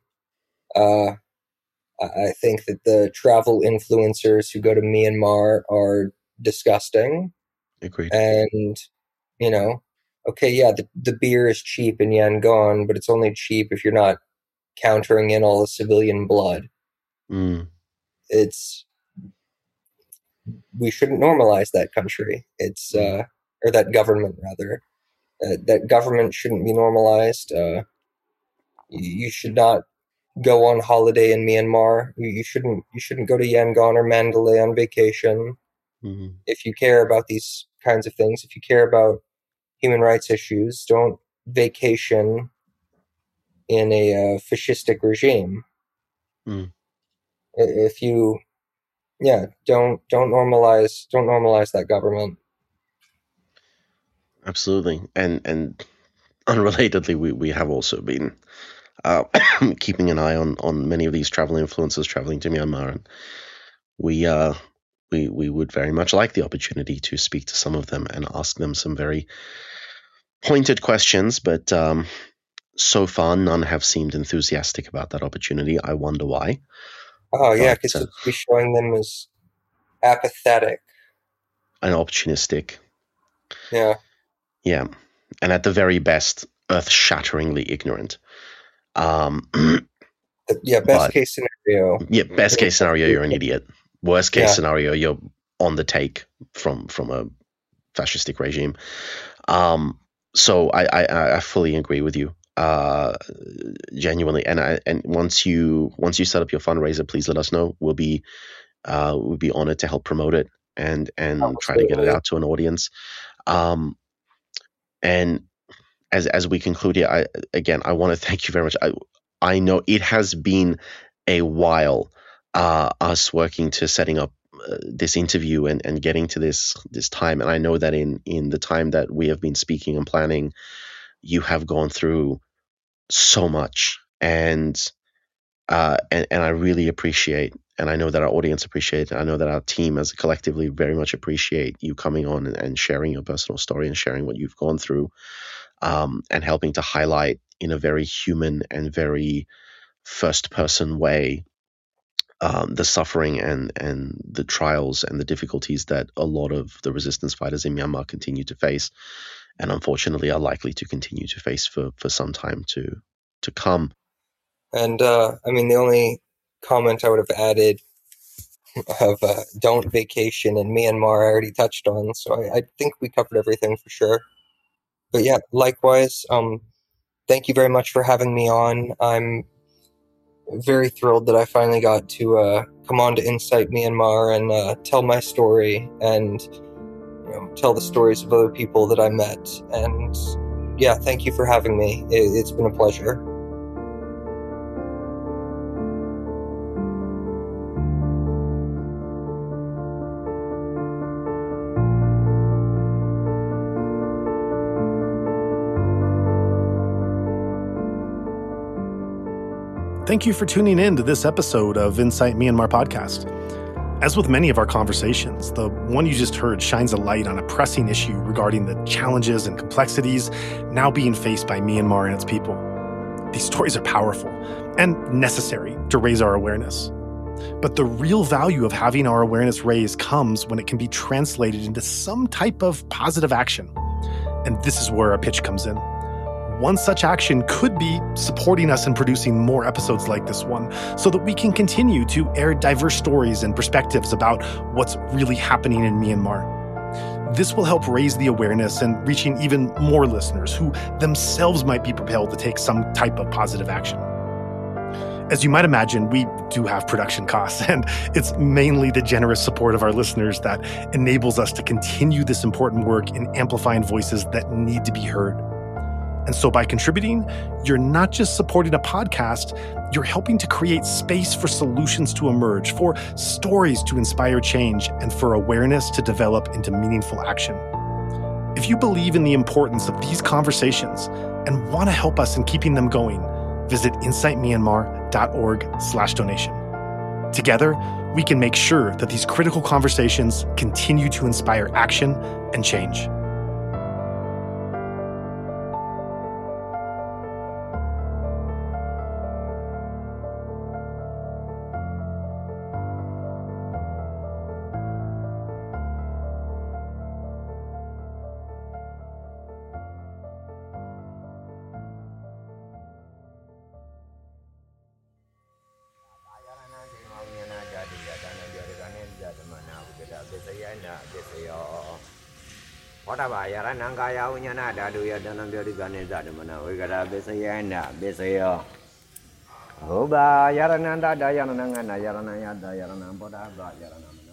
S3: I think that the travel influencers who go to Myanmar are disgusting.
S2: agreed.
S3: And, okay, yeah, the beer is cheap in Yangon, but it's only cheap if you're not countering in all the civilian blood. We shouldn't normalize that country. Or that government, rather. That government shouldn't be normalized. You should not go on holiday in Myanmar. You shouldn't go to Yangon or Mandalay on vacation. If you care about these kinds of things, if you care about human rights issues, don't vacation in a fascistic regime. If you, don't normalize that government.
S2: Absolutely, and unrelatedly, we have also been keeping an eye on many of these travel influencers traveling to Myanmar, and we would very much like the opportunity to speak to some of them and ask them some very pointed questions, but so far none have seemed enthusiastic about that opportunity. I wonder why.
S3: Oh yeah, because you'll be showing them as apathetic
S2: and opportunistic.
S3: Yeah,
S2: and at the very best, earth-shatteringly ignorant.
S3: Best case scenario.
S2: Yeah, best case scenario, you're an idiot. Worst case scenario, you're on the take from a fascistic regime. So I fully agree with you, genuinely. And once you set up your fundraiser, please let us know. We'll be honored to help promote it and try to get it out to an audience. And as we conclude here, I want to thank you very much. I know it has been a while, us working to setting up this interview and getting to this time. And I know that in the time that we have been speaking and planning, you have gone through so much, and I really appreciate, and I know that our audience appreciate, and I know that our team as a collectively very much appreciate you coming on and sharing your personal story and sharing what you've gone through, and helping to highlight in a very human and very first person way the suffering and the trials and the difficulties that a lot of the resistance fighters in Myanmar continue to face, and unfortunately are likely to continue to face for some time to come.
S3: And the only comment I would have added of don't vacation in Myanmar I already touched on, so I think we covered everything for sure. But yeah, likewise, thank you very much for having me on. I'm very thrilled that I finally got to come on to Insight Myanmar and tell my story and tell the stories of other people that I met. And yeah, thank you for having me. It's been a pleasure.
S1: thank you for tuning in to this episode of Insight Myanmar Podcast. As with many of our conversations, the one you just heard shines a light on a pressing issue regarding the challenges and complexities now being faced by Myanmar and its people. These stories are powerful and necessary to raise our awareness. But the real value of having our awareness raised comes when it can be translated into some type of positive action. And this is where our pitch comes in. One such action could be supporting us in producing more episodes like this one so that we can continue to air diverse stories and perspectives about what's really happening in Myanmar. This will help raise the awareness and reaching even more listeners who themselves might be propelled to take some type of positive action. As you might imagine, we do have production costs, and it's mainly the generous support of our listeners that enables us to continue this important work in amplifying voices that need to be heard. And so by contributing, you're not just supporting a podcast, you're helping to create space for solutions to emerge, for stories to inspire change, and for awareness to develop into meaningful action. If you believe in the importance of these conversations and want to help us in keeping them going, visit insightmyanmar.org/donation. Together, we can make sure that these critical conversations continue to inspire action and change.
S4: Ora bayara nangkaya unyana dadu ya dalam biar digane zat mana we gara besaya na besaya Oba yarana da yarana ngana yarana ya da yarana boda ba yarana